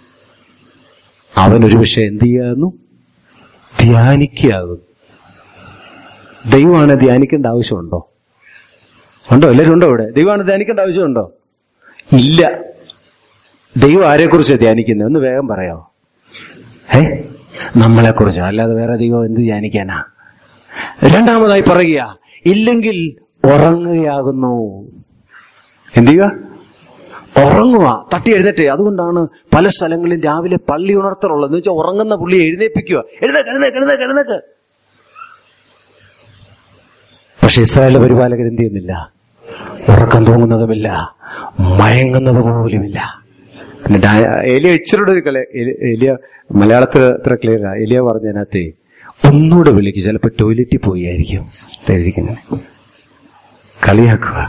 അവനൊരു വിഷയം എന്ത് ചെയ്യാന്നു? ധ്യാനിക്കാകും. ദൈവമാണ് ധ്യാനിക്കേണ്ട ആവശ്യമുണ്ടോ? ഉണ്ടോ? എല്ലാവരും ഉണ്ടോ ഇവിടെ? ദൈവമാണ് ധ്യാനിക്കേണ്ട ആവശ്യമുണ്ടോ? ഇല്ല. ദൈവം ആരെക്കുറിച്ച് ധ്യാനിക്കുന്നത്? ഒന്ന് വേഗം പറയാമോ? നമ്മളെക്കുറിച്ച്, അല്ലാതെ വേറെ ദൈവം എന്ത് ധ്യാനിക്കാനാ? രണ്ടാമതായി പറയുക, ഇല്ലെങ്കിൽ ഉറങ്ങുകയാകുന്നു. എന്ത് ചെയ്യുക? ഉറങ്ങുക, തട്ടി എഴുന്നേറ്റ്. അതുകൊണ്ടാണ് പല സ്ഥലങ്ങളിലും രാവിലെ പള്ളി ഉണർത്തലുള്ളത്. എന്ന് വെച്ചാൽ ഉറങ്ങുന്ന പുള്ളിയെ എഴുന്നേൽപ്പിക്കുക. എഴുന്നേക്ക്. പക്ഷെ ഇസ്രായേലിലെ പരിപാലകർ എന്ത് ചെയ്യുന്നില്ല? ഉറക്കം തൂങ്ങുന്നതുമില്ല, മയങ്ങുന്നത് പോലുമില്ല. പിന്നെ ഏലിയ ഇച്ചിരുടെ ഒരു ഏലിയ മലയാളത്തിൽ അത്ര ക്ലിയറാ. ഏലിയ പറഞ്ഞതിനകത്ത് ഒന്നുകൂടെ വിളിക്കുക. ചിലപ്പോൾ ടോയ്ലറ്റിൽ പോയിരിക്കും ധരിച്ചിരിക്കുന്നത്. കളിയാക്കുക.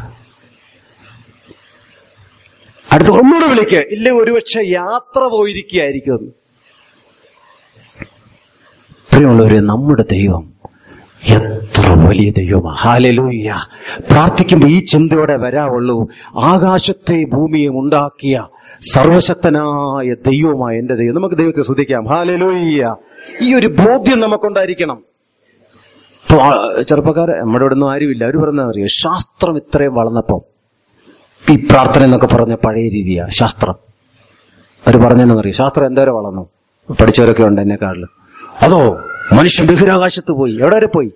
അടുത്ത് ഒന്നുകൂടെ വിളിക്കുക. ഇല്ല, ഒരുപക്ഷെ യാത്ര പോയിരിക്കുകയായിരിക്കും. പ്രിയമുള്ളവരെ, നമ്മുടെ ദൈവം എത്ര വലിയ ദൈവമാ! ഹല്ലേലൂയ! പ്രാർത്ഥിക്കുമ്പോൾ ഈ ചിന്തയോടെ വരാവുള്ളൂ. ആകാശത്തെ ഭൂമിയും ഉണ്ടാക്കിയ സർവശക്തനായ ദൈവമായ എന്റെ ദൈവം. നമുക്ക് ദൈവത്തെ സ്തുതിക്കാം. ഹല്ലേലൂയ! ഈ ഒരു ബോധ്യം നമുക്കുണ്ടായിരിക്കണം. ചെറുപ്പക്കാരെ, നമ്മുടെ ഇവിടെ ഒന്നും ആരുമില്ല. അവർ പറഞ്ഞറിയോ, ശാസ്ത്രം ഇത്രയും വളർന്നപ്പം ഈ പ്രാർത്ഥന എന്നൊക്കെ പറഞ്ഞ പഴയ രീതിയാ ശാസ്ത്രം. അവർ പറഞ്ഞെന്നറിയോ, ശാസ്ത്രം എന്തോരം വളർന്നു. പഠിച്ചവരൊക്കെ ഉണ്ട് എന്നെക്കാളിൽ. അതോ മനുഷ്യൻ ബഹിരാകാശത്ത് പോയി. എവിടെ വരെ പോയി?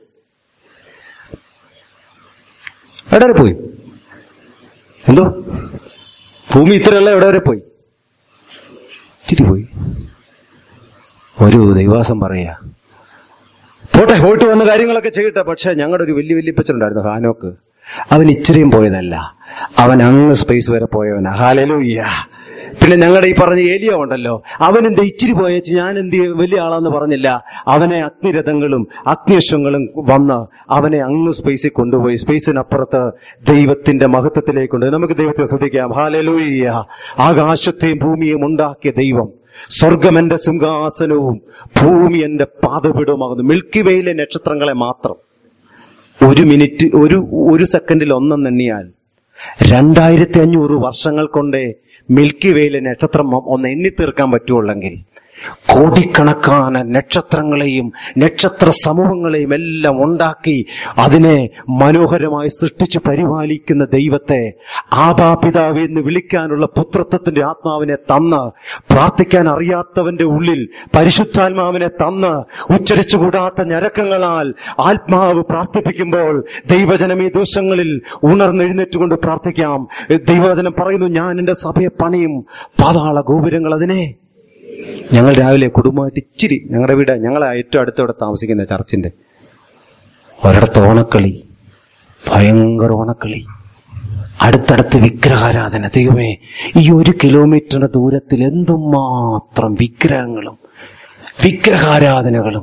എന്തോ ഭൂമി ഇത്രയല്ല, എവിടെ വരെ പോയി? ഇച്ചിരി പോയി. ഒരു ദൈവാസം പറയാ, പോയിട്ട് വന്ന കാര്യങ്ങളൊക്കെ ചെയ്യട്ടെ. പക്ഷെ ഞങ്ങളുടെ ഒരു വലിയ വല്യപ്പച്ചനുണ്ടായിരുന്നു, ഹാനോക്ക്. അവൻ ഇച്ചിരിയും പോയതല്ല, അവൻ അങ്ങ് സ്പേസ് വരെ പോയവനാ. ഹല്ലേലൂയ! പിന്നെ ഞങ്ങളുടെ ഈ പറഞ്ഞ ഏലിയ ഉണ്ടല്ലോ, അവനെന്താ ഇച്ചിരി പോയച്ച് ഞാൻ എന്ത് വലിയ ആളാന്ന് പറഞ്ഞില്ല. അവനെ അഗ്നിരഥങ്ങളും അഗ്നിയശ്വങ്ങളും വന്ന് അവനെ അങ്ങ് സ്പേസിൽ കൊണ്ടുപോയി. സ്പേസിനപ്പുറത്ത് ദൈവത്തിന്റെ മഹത്വത്തിലേക്ക് കൊണ്ടുപോയി. നമുക്ക് ദൈവത്തെ ശ്രദ്ധിക്കാം. ഹല്ലേലൂയ! ആകാശത്തെയും ഭൂമിയെയും ഉണ്ടാക്കിയ ദൈവം, സ്വർഗം എന്റെ സിംഹാസനവും ഭൂമി എന്റെ പാദപീഠവുമാകുന്നു. മിൽക്കി വേയിലെ നക്ഷത്രങ്ങളെ മാത്രം ഒരു മിനിറ്റ്, ഒരു സെക്കൻഡിൽ ഒന്നെണ്ണിയാൽ 2500 വർഷങ്ങൾ കൊണ്ടേ മിൽക്കി വേയിലെ നക്ഷത്രം ഒന്ന് എണ്ണിത്തീർക്കാൻ പറ്റുള്ളെങ്കിൽ കോടിക്കണക്കാന നക്ഷത്രങ്ങളെയും നക്ഷത്ര സമൂഹങ്ങളെയും എല്ലാം ഉണ്ടാക്കി അതിനെ മനോഹരമായി സൃഷ്ടിച്ചു പരിപാലിക്കുന്ന ദൈവത്തെ ആബാപിതാവ് എന്ന് വിളിക്കാനുള്ള പുത്രത്വത്തിന്റെ ആത്മാവിനെ തന്ന്, പ്രാർത്ഥിക്കാൻ അറിയാത്തവന്റെ ഉള്ളിൽ പരിശുദ്ധാത്മാവിനെ തന്ന്, ഉച്ചരിച്ചുകൂടാത്ത ഞരക്കങ്ങളാൽ ആത്മാവ് പ്രാർത്ഥിപ്പിക്കുമ്പോൾ ദൈവജനം ഈ ദിവസങ്ങളിൽ ഉണർന്നെഴുന്നേറ്റുകൊണ്ട് പ്രാർത്ഥിക്കാം. ദൈവവചനം പറയുന്നു, ഞാൻ എന്റെ സഭയെ പണിയും, പാതാള ഗോപുരങ്ങൾ അതിനെ. ഞങ്ങൾ രാവിലെ കുടുംബമായിട്ട് ഇച്ചിരി, ഞങ്ങളുടെ വീട്, ഞങ്ങളെ ഏറ്റവും അടുത്തവിടെ താമസിക്കുന്ന ചർച്ചിന്റെ ഒരിടത്ത് ഓണക്കളി, ഭയങ്കര ഓണക്കളി, അടുത്തടുത്ത് വിഗ്രഹാരാധന. ദൈവമേ, ഈ 1 കിലോമീറ്ററിന്റെ ദൂരത്തിൽ എന്തുമാത്രം വിഗ്രഹങ്ങളും വിഗ്രഹാരാധനകളും.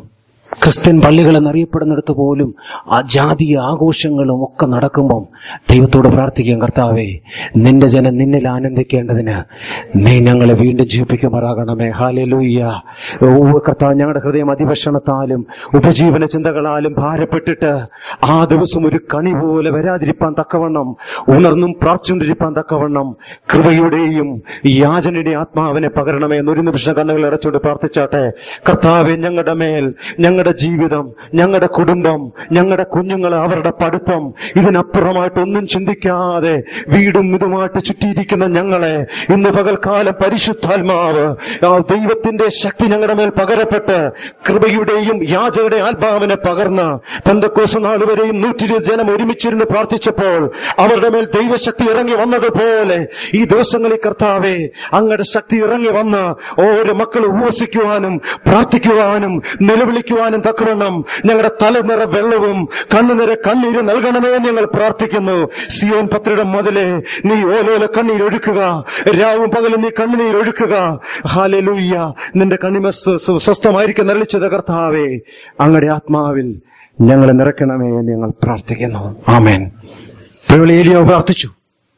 ക്രിസ്ത്യൻ പള്ളികൾ എന്നറിയപ്പെടുന്നിടത്ത് പോലും ആ ജാതീയ ആഘോഷങ്ങളും ഒക്കെ നടക്കുമ്പം ദൈവത്തോട് പ്രാർത്ഥിക്കാം, കർത്താവേ, നിന്റെ ജനം നിന്നിൽ ആനന്ദിക്കേണ്ടതിന് നീ ഞങ്ങളെ വീണ്ടും ജീവിപ്പിക്കുമാറാകണമേ. ഹല്ലേലൂയ. കർത്താവ്, ഞങ്ങളുടെ ഹൃദയം അതിഭക്ഷണത്താലും ഉപജീവന ചിന്തകളാലും ഭാരപ്പെട്ടിട്ട് ആ ദിവസം ഒരു കണി പോലെ വരാതിരിപ്പാൻ തക്കവണ്ണം, ഉണർന്നും പ്രാർത്ഥിച്ചുകൊണ്ടിരിപ്പാൻ തക്കവണ്ണം കൃപയുടെയും യാചനയുടെയും ആത്മാവിനെ പകരണമേ എന്നൊരു നിമിഷം കണ്ണുകൾ അടച്ചുകൊണ്ട് പ്രാർത്ഥിച്ചാട്ടെ. കർത്താവെ, ഞങ്ങളുടെ മേൽ, ഞങ്ങളുടെ ജീവിതം, ഞങ്ങളുടെ കുടുംബം, ഞങ്ങളുടെ കുഞ്ഞുങ്ങൾ, അവരുടെ പഠിത്തം, ഇതിനപ്പുറമായിട്ടൊന്നും ചിന്തിക്കാതെ വീടും ഇതുമായിട്ട് ചുറ്റിയിരിക്കുന്ന ഞങ്ങളെ ഇന്ന് പകൽക്കാലം പരിശുദ്ധാത്മാവ്, ദൈവത്തിന്റെ ശക്തി ഞങ്ങളുടെ മേൽ പകരപ്പെട്ട് കൃപയുടെയും യാചകയുടെ ആത്മാവിനെ പകർന്ന് പെന്തക്കോസ്ത് നാൾ വരെയും 120 ജനം ഒരുമിച്ചിരുന്ന് പ്രാർത്ഥിച്ചപ്പോൾ അവരുടെ മേൽ ദൈവശക്തി ഇറങ്ങി വന്നതുപോലെ ഈ ദിവസങ്ങളിൽ കർത്താവെ, അങ്ങയുടെ ശക്തി ഇറങ്ങി വന്ന് ഓരോ മക്കൾ ഉപവസിക്കുവാനും പ്രാർത്ഥിക്കുവാനും നിലവിളിക്കുവാനും തക്കവണ്ണം ഞങ്ങളുടെ തലനിറ വെള്ളവും കണ്ണുനിറ കണ്ണീര് നൽകണമേ ഞങ്ങൾ പ്രാർത്ഥിക്കുന്നു. സിയോൻ പത്രിയുടെ മുതലേ നീ ഓലോല കണ്ണീരൊഴുക്കുക, രാവും പകലും നീ കണ്ണുനീരൊഴുക്കുക. ഹല്ലേലൂയ. നിന്റെ കണ്ണിമ സ്വസ്ഥമായിരിക്കും നരളിച്ചത് കർത്താവേ, അങ്ങയുടെ ആത്മാവിൽ ഞങ്ങളെ നിറയ്ക്കണമേ എന്ന് ഞങ്ങൾ പ്രാർത്ഥിക്കുന്നു. ആമേൻ. ഏലിയാവ് പ്രാർത്ഥിച്ചു,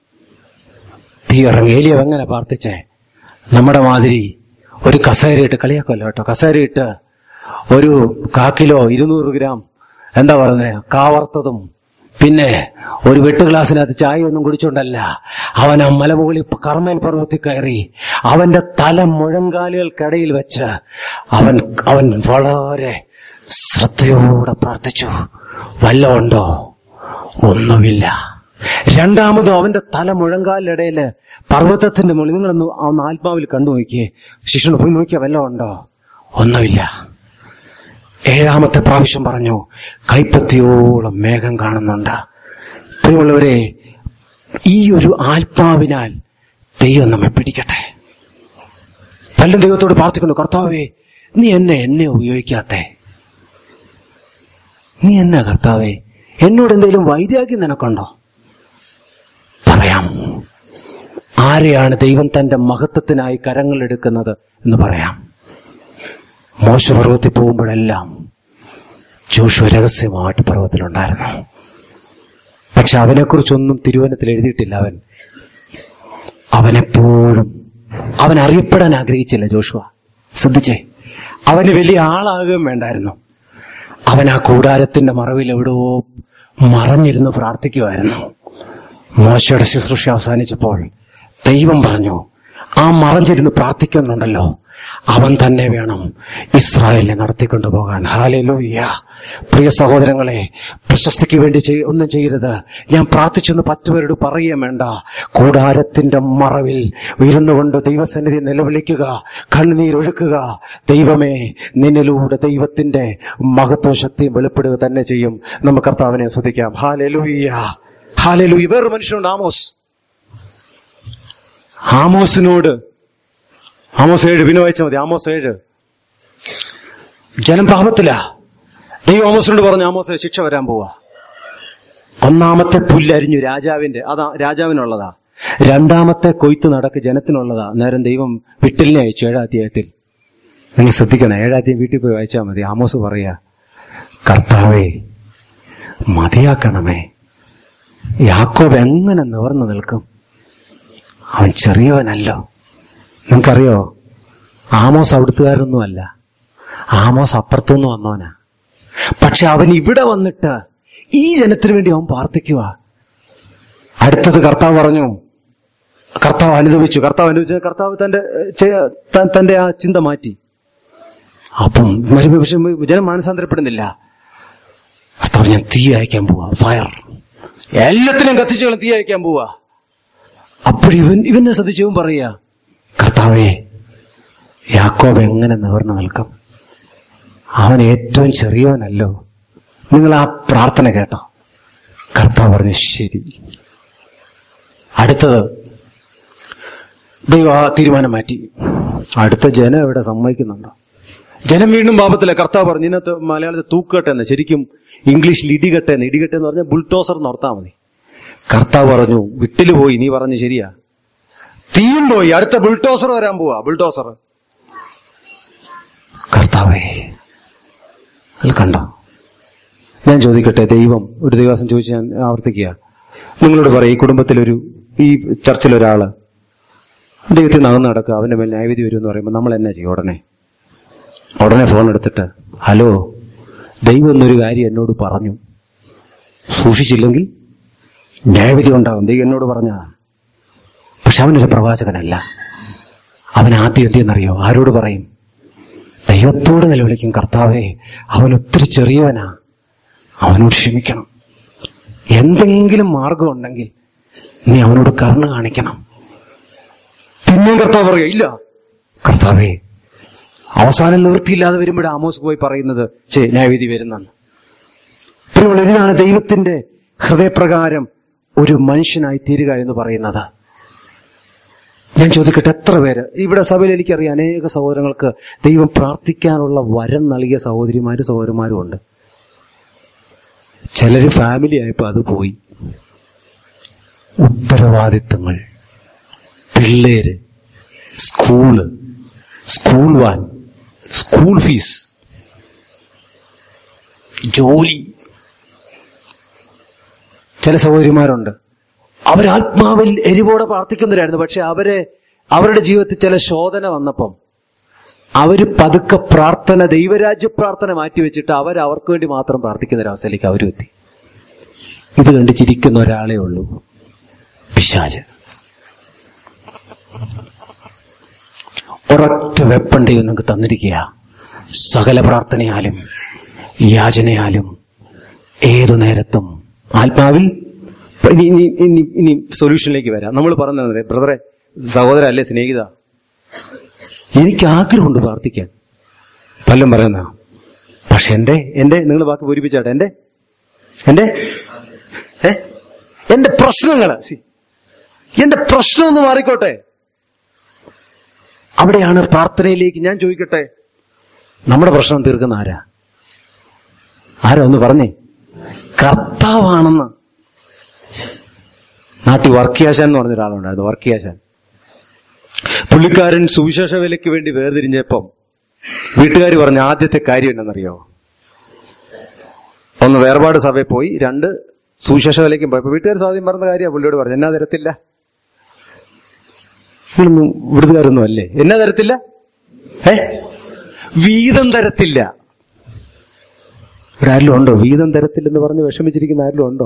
തീ ഇറങ്ങി. ഏലിയാവ് എങ്ങനെ പ്രാർത്ഥിച്ചേ? നമ്മുടെ മാതിരി ഒരു കസേരയിട്ട്, കളിയാക്കല്ലോ കേട്ടോ, കസേരയിട്ട് ഒരു 1 കിലോ 200 ഗ്രാം എന്താ പറയുന്നത് കാവർത്തതും പിന്നെ ഒരു വെട്ട് ഗ്ലാസിനകത്ത് ചായ ഒന്നും കുടിച്ചോണ്ടല്ല, അവൻ ആ മലമുകളിൽ കർമ്മേൽ പർവ്വത്തിൽ കയറി അവന്റെ തല മുഴങ്കാലുകൾക്കിടയിൽ വെച്ച് അവൻ വളരെ ശ്രദ്ധയോടെ പ്രാർത്ഥിച്ചു. വല്ലതും ഉണ്ടോ? ഒന്നുമില്ല. രണ്ടാമതും അവന്റെ തല മുഴങ്കാലിനിടയില് പർവ്വതത്തിന്റെ മുകളിൽ, നിങ്ങളൊന്ന് ഒന്ന് ആത്മാവിൽ കണ്ടു നോക്കിയേ, ശിഷ്യന് പോയി നോക്കിയാ വല്ലതും ഉണ്ടോ? ഒന്നുമില്ല. 7ാമത്തെ പ്രാവശ്യം പറഞ്ഞു, കൈപ്പത്തിയോളം മേഘം കാണുന്നുണ്ട്. പ്രിയമുള്ളവരെ, ഈ ഒരു ആത്മാവിനാൽ ദൈവം നമ്മെ പിടിക്കട്ടെ. പലരും ദൈവത്തോട് പ്രാർത്ഥിക്കുന്നു, കർത്താവേ, നീ എന്നെ ഉപയോഗിക്കാത്തേ, നീ എന്നാ കർത്താവേ, എന്നോട് എന്തെങ്കിലും വൈരാഗ്യം നിനക്കുണ്ടോ? പറയാം. ആരെയാണ് ദൈവം തന്റെ മഹത്വത്തിനായി കരങ്ങളെടുക്കുന്നത് എന്ന് പറയാം. മോശ പർവ്വതത്തിൽ പോകുമ്പോഴെല്ലാം ജോഷുവ രഹസ്യമായിട്ട് പർവ്വതത്തിലുണ്ടായിരുന്നു. പക്ഷെ അവനെക്കുറിച്ചൊന്നും തിരുവചനത്തിൽ എഴുതിയിട്ടില്ല. അവനെപ്പോഴും അവൻ അറിയപ്പെടാൻ ആഗ്രഹിച്ചില്ല ജോഷുവ. ശ്രദ്ധിച്ചേ, അവന് വലിയ ആളാകുകയും വേണ്ടായിരുന്നു. അവൻ ആ കൂടാരത്തിന്റെ മറവിൽ എവിടെയോ മറഞ്ഞിരുന്ന് പ്രാർത്ഥിക്കുമായിരുന്നു. മോശയുടെ ശുശ്രൂഷ അവസാനിച്ചപ്പോൾ ദൈവം പറഞ്ഞു, ആ മറഞ്ഞിരുന്ന് പ്രാർത്ഥിക്കുന്നുണ്ടല്ലോ, അവൻ തന്നെ വേണം ഇസ്രായേലിനെ നടത്തിക്കൊണ്ടുപോകാൻ. ഹല്ലേലൂയ. പ്രിയ സഹോദരങ്ങളെ, പ്രശസ്തിക്ക് വേണ്ടി ഒന്നും ചെയ്യരുത്. ഞാൻ പ്രാർത്ഥിച്ചെന്ന് 10 പേരോട് പറയുകയും വേണ്ട. കൂടാരത്തിന്റെ മറവിൽ ഇരുന്നുകൊണ്ട് ദൈവസന്നിധി നിലവിളിക്കുക, കണ്ണുനീരൊഴുക്കുക. ദൈവമേ, നിന്നിലൂടെ ദൈവത്തിന്റെ മഹത്വ ശക്തിയും വെളിപ്പെടുക തന്നെ ചെയ്യും. നമുക്ക് കർത്താവിനെ സ്തുതിക്കാം. ഹല്ലേലൂയ, ഹല്ലേലൂയ. വേറൊരു മനുഷ്യനുണ്ട്, ആമോസിനോട്, ആമോസ് 7 പിന്നെ വായിച്ചാൽ മതി. ആമോസ് 7. ജനം പാപത്തിലാ. ദൈവം ആമോസിനോട് പറഞ്ഞു, ആമോസേ, ശിക്ഷ വരാൻ പോവാ. 1ാമത്തെ പുല്ലരിഞ്ഞു രാജാവിന്റെ, അതാ രാജാവിനുള്ളതാ. 2ാമത്തെ കൊയ്ത്ത് നടക്ക് ജനത്തിനുള്ളതാ. നേരം ദൈവം വിട്ടലിനെ അയച്ചു 7ാം അധ്യായത്തിൽ. നിങ്ങൾ ശ്രദ്ധിക്കണം, 7ാം അധ്യായം വീട്ടിൽ പോയി വായിച്ചാൽ മതി. ആമോസ് പറയാ, കർത്താവേ, മതിയാക്കണമേ. യാക്കോബ് എങ്ങനെ നിവർന്നു നിൽക്കും? അവൻ ചെറിയവനല്ലോ. നിങ്ങൾക്കറിയോ, ആമോസ് അവിടുത്തുകാരൊന്നുമല്ല, ആമോസ് അപ്പുറത്തുനിന്ന് വന്നവനാ. പക്ഷെ അവൻ ഇവിടെ വന്നിട്ട് ഈ ജനത്തിന് വേണ്ടി അവൻ പ്രാർത്ഥിക്കുക. അടുത്തത് കർത്താവ് പറഞ്ഞു, കർത്താവ് അനുഭവിച്ചു. കർത്താവ് തന്റെ ആ ചിന്ത മാറ്റി. അപ്പം ജനം മാനസാന്തരപ്പെടുന്നില്ല. കർത്താവ്, ഞാൻ തീ അയക്കാൻ പോവാ, ഫയർ, എല്ലാത്തിനും കത്തിച്ചുകളും തീ അയക്കാൻ പോവാ. അപ്പോഴിവനെ ശ്രദ്ധിച്ചവൻ പറയുക, കർത്താവേ, യാക്കോബ് എങ്ങനെ നിവർന്നു നിൽക്കും? അവൻ ഏറ്റവും ചെറിയവനല്ലോ. നിങ്ങൾ ആ പ്രാർത്ഥന കേട്ടോ? കർത്താവ് പറഞ്ഞു, ശരി. അടുത്തത് ദൈവം ആ തീരുമാനം മാറ്റി. അടുത്ത ജനം എവിടെ സമ്മതിക്കുന്നുണ്ടോ? ജനം വീണ്ടും പാപത്തില്ല. കർത്താവ് പറഞ്ഞു, ഇതിനകത്ത് മലയാളത്തിൽ തൂക്കട്ടെന്ന്, ശരിക്കും ഇംഗ്ലീഷിൽ ഇടികട്ടെന്ന്. ഇടികട്ടെന്ന് പറഞ്ഞാൽ ബുൾഡോസർ നോർത്താൽ മതി. കർത്താവ് പറഞ്ഞു, വിട്ടില് പോയി, നീ പറഞ്ഞു ശരിയാ, തീയും പോയി, അടുത്ത ബുൾഡോസർ വരാൻ പോവാ. ബുൾഡോസർ. കർത്താവേ, അത് കണ്ടോ? ഞാൻ ചോദിക്കട്ടെ, ദൈവം ഒരു ദിവസം ചോദിച്ച് ഞാൻ ആവർത്തിക്കുക, നിങ്ങളോട് പറയും, ഈ കുടുംബത്തിലൊരു, ഈ ചർച്ചിലൊരാള് ദൈവത്തിൽ നിന്ന് അകന്ന് നടക്കുക, അവന്റെ മേൽ ന്യായവിധി വരും എന്ന് പറയുമ്പോൾ നമ്മൾ എന്നാ ചെയ്യും? ഉടനെ ഫോൺ എടുത്തിട്ട്, ഹലോ, ദൈവം എന്നൊരു കാര്യം എന്നോട് പറഞ്ഞു, സൂക്ഷിച്ചില്ലെങ്കിൽ ന്യായവിധി ഉണ്ടാകും, ദൈവം എന്നോട് പറഞ്ഞതാ. പക്ഷെ അവനൊരു പ്രവാചകനല്ല. അവൻ ആദ്യം എന്തെന്നറിയോ? ആരോട് പറയും? ദൈവത്തോട് നിലവിളിക്കും, കർത്താവേ, അവൻ ഒത്തിരി ചെറിയവനാ, അവനോട് ക്ഷമിക്കണം. എന്തെങ്കിലും മാർഗം ഉണ്ടെങ്കിൽ നീ അവനോട് കരുണ കാണിക്കണം. പിന്നെയും കർത്താവ് പറയോ? ഇല്ല കർത്താവേ. അവസാനം നിവൃത്തിയില്ലാതെ വരുമ്പോഴേ ആമോസ് പോയി പറയുന്നത് ന്യായവിധി വരുന്നെന്ന്. പിന്നെ ഇതാണ് ദൈവത്തിന്റെ ഹൃദയപ്രകാരം ഒരു മനുഷ്യനായി തീരുക എന്ന് പറയുന്നത്. ഞാൻ ചോദിക്കട്ടെ, എത്ര പേര് ഇവിടെ സഭയിൽ എനിക്കറിയാം, അനേക സഹോദരങ്ങൾക്ക് ദൈവം പ്രാർത്ഥിക്കാനുള്ള വരം നൽകിയ സഹോദരന്മാരും ഉണ്ട്. ചിലര് ഫാമിലി ആയപ്പോ അത് പോയി. ഉത്തരവാദിത്തങ്ങൾ, പിള്ളേര്, സ്കൂൾ വാൻ, സ്കൂൾ ഫീസ്, ജോലി. ചില സഹോദരിമാരുണ്ട്, അവരാത്മാവിൽ എരിവോടെ പ്രാർത്ഥിക്കുന്നവരായിരുന്നു. പക്ഷെ അവരുടെ ജീവിതത്തിൽ ചില ശോധന വന്നപ്പം അവര് പതുക്കെ പ്രാർത്ഥന, ദൈവരാജ്യ പ്രാർത്ഥന മാറ്റിവെച്ചിട്ട് അവർക്ക് വേണ്ടി മാത്രം പ്രാർത്ഥിക്കുന്ന ഒരവസ്ഥയിലേക്ക് അവരും എത്തി. ഇത് കണ്ട് ചിരിക്കുന്ന ഒരാളേ ഉള്ളൂ, പിശാച്. ഒരൊറ്റ വെപ്പൺ ദൈവം നിങ്ങൾക്ക് തന്നിരിക്കുക. സകല പ്രാർത്ഥനയാലും യാചനയാലും ഏതു നേരത്തും ആത്മാവിൽ. ഇനി സൊല്യൂഷനിലേക്ക് വരാം. നമ്മൾ പറഞ്ഞത്, ബ്രദറെ, സഹോദര, അല്ലേ, സ്നേഹിത, എനിക്ക് ആഗ്രഹമുണ്ട് പ്രാർത്ഥിക്കാൻ, പലരും പറയുന്ന. പക്ഷെ എന്റെ നിങ്ങൾ വാക്ക് പൂരിപ്പിച്ചാട്ടെ, എന്റെ പ്രശ്നങ്ങള്, എന്റെ പ്രശ്നം ഒന്ന് മാറിക്കോട്ടെ. അവിടെയാണ് പ്രാർത്ഥനയിലേക്ക്. ഞാൻ ചോദിക്കട്ടെ, നമ്മുടെ പ്രശ്നം തീർക്കുന്ന ആരാ ഒന്ന് പറഞ്ഞേ? കർത്താവാണെന്ന്. നാട്ടിൽ വർക്കിയാശാൻ എന്ന് പറഞ്ഞ ഒരാളുണ്ടായിരുന്നു, വർക്കിയാശാൻ. പുള്ളിക്കാരൻ സുവിശേഷ വേലയ്ക്ക് വേണ്ടി വേർതിരിഞ്ഞപ്പം വീട്ടുകാർ പറഞ്ഞ ആദ്യത്തെ കാര്യം എന്നറിയോ? ഒന്ന്, വേർപാട് സഭയിൽ പോയി. 2, സുവിശേഷ വേലയ്ക്കും പോയപ്പോ വീട്ടുകാർ സാധ്യം പറഞ്ഞ കാര്യമാണ് പുള്ളിയോട് പറഞ്ഞു. എന്നാ തരത്തില്ല, വിടുതുകാരൊന്നും അല്ലേ, എന്നാ തരത്തില്ല, വീതം തരത്തില്ല. ഇവിടെ ആരിലും ഉണ്ടോ വീതം തരത്തില്ലെന്ന് പറഞ്ഞ് വിഷമിച്ചിരിക്കുന്ന ആരിലും ഉണ്ടോ?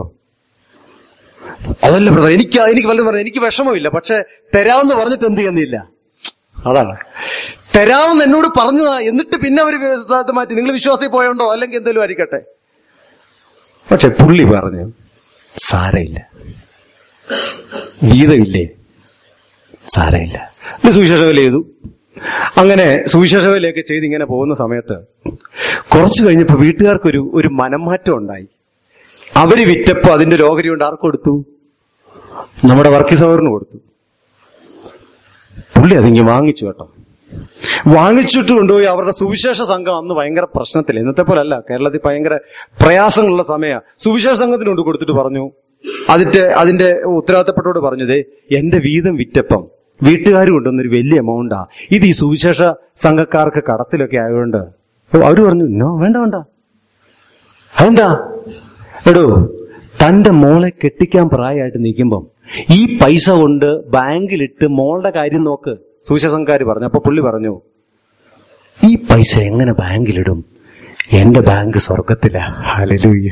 അതല്ല ബ്രദർ, എനിക്ക് വല്ലതും പറഞ്ഞു, എനിക്ക് വിഷമമില്ല, പക്ഷെ തരാമെന്ന് പറഞ്ഞിട്ട് എന്ത് ചെയ്യുന്നില്ല. അതാണ് തരാമെന്ന് എന്നോട് പറഞ്ഞതാ, എന്നിട്ട് പിന്നെ അവര് മാറ്റി. നിങ്ങൾ വിശ്വാസത്തിൽ പോയോണ്ടോ അല്ലെങ്കിൽ എന്തെങ്കിലും ആയിരിക്കട്ടെ. പക്ഷെ പുള്ളി പറഞ്ഞു, സാരമില്ല, വീതമില്ലേ, സാരമില്ല. സുവിശേഷ വേല ചെയ്തു. അങ്ങനെ സുവിശേഷ വേലയൊക്കെ ചെയ്ത് ഇങ്ങനെ പോകുന്ന സമയത്ത് കുറച്ചു കഴിഞ്ഞപ്പോ വീട്ടുകാർക്കൊരു മനംമാറ്റം ഉണ്ടായി. അവര് വിറ്റപ്പോ അതിന്റെ ഓഹരി കൊണ്ട് ആർക്ക് കൊടുത്തു? നമ്മുടെ വർക്കി സഹോദരന് കൊടുത്തു. പുള്ളി അതിങ്ങ് വാങ്ങിച്ചു കേട്ടോ. വാങ്ങിച്ചിട്ട് കൊണ്ടുപോയി അവരുടെ സുവിശേഷ സംഘം അന്ന് ഭയങ്കര പ്രശ്നത്തില്ല. ഇന്നത്തെ പോലെ അല്ല, കേരളത്തിൽ ഭയങ്കര പ്രയാസങ്ങളുള്ള സമയമാണ്. സുവിശേഷ സംഘത്തിന് കൊണ്ട് കൊടുത്തിട്ട് പറഞ്ഞു, അതിന്റെ ഉത്തരവാദിത്തപ്പെട്ടോട് പറഞ്ഞതേ, എന്റെ വീതം വിറ്റപ്പം വീട്ടുകാർ കൊണ്ടുവന്നൊരു വലിയ എമൗണ്ടാ, ഇത് ഈ സുവിശേഷ സംഘക്കാർക്ക് കടത്തിലൊക്കെ ആയതുകൊണ്ട്. അവര് പറഞ്ഞു, നോ, വേണ്ട. അതെന്താ? എടോ, തന്റെ മോളെ കെട്ടിക്കാൻ പ്രായമായിട്ട് നിൽക്കുമ്പം ഈ പൈസ കൊണ്ട് ബാങ്കിലിട്ട് മോളുടെ കാര്യം നോക്ക്, സുവിശേഷക്കാര് പറഞ്ഞു. അപ്പൊ പുള്ളി പറഞ്ഞു, ഈ പൈസ എങ്ങനെ ബാങ്കിലിടും? എന്റെ ബാങ്ക് സ്വർഗത്തിലാ. ഹല്ലേലൂയ.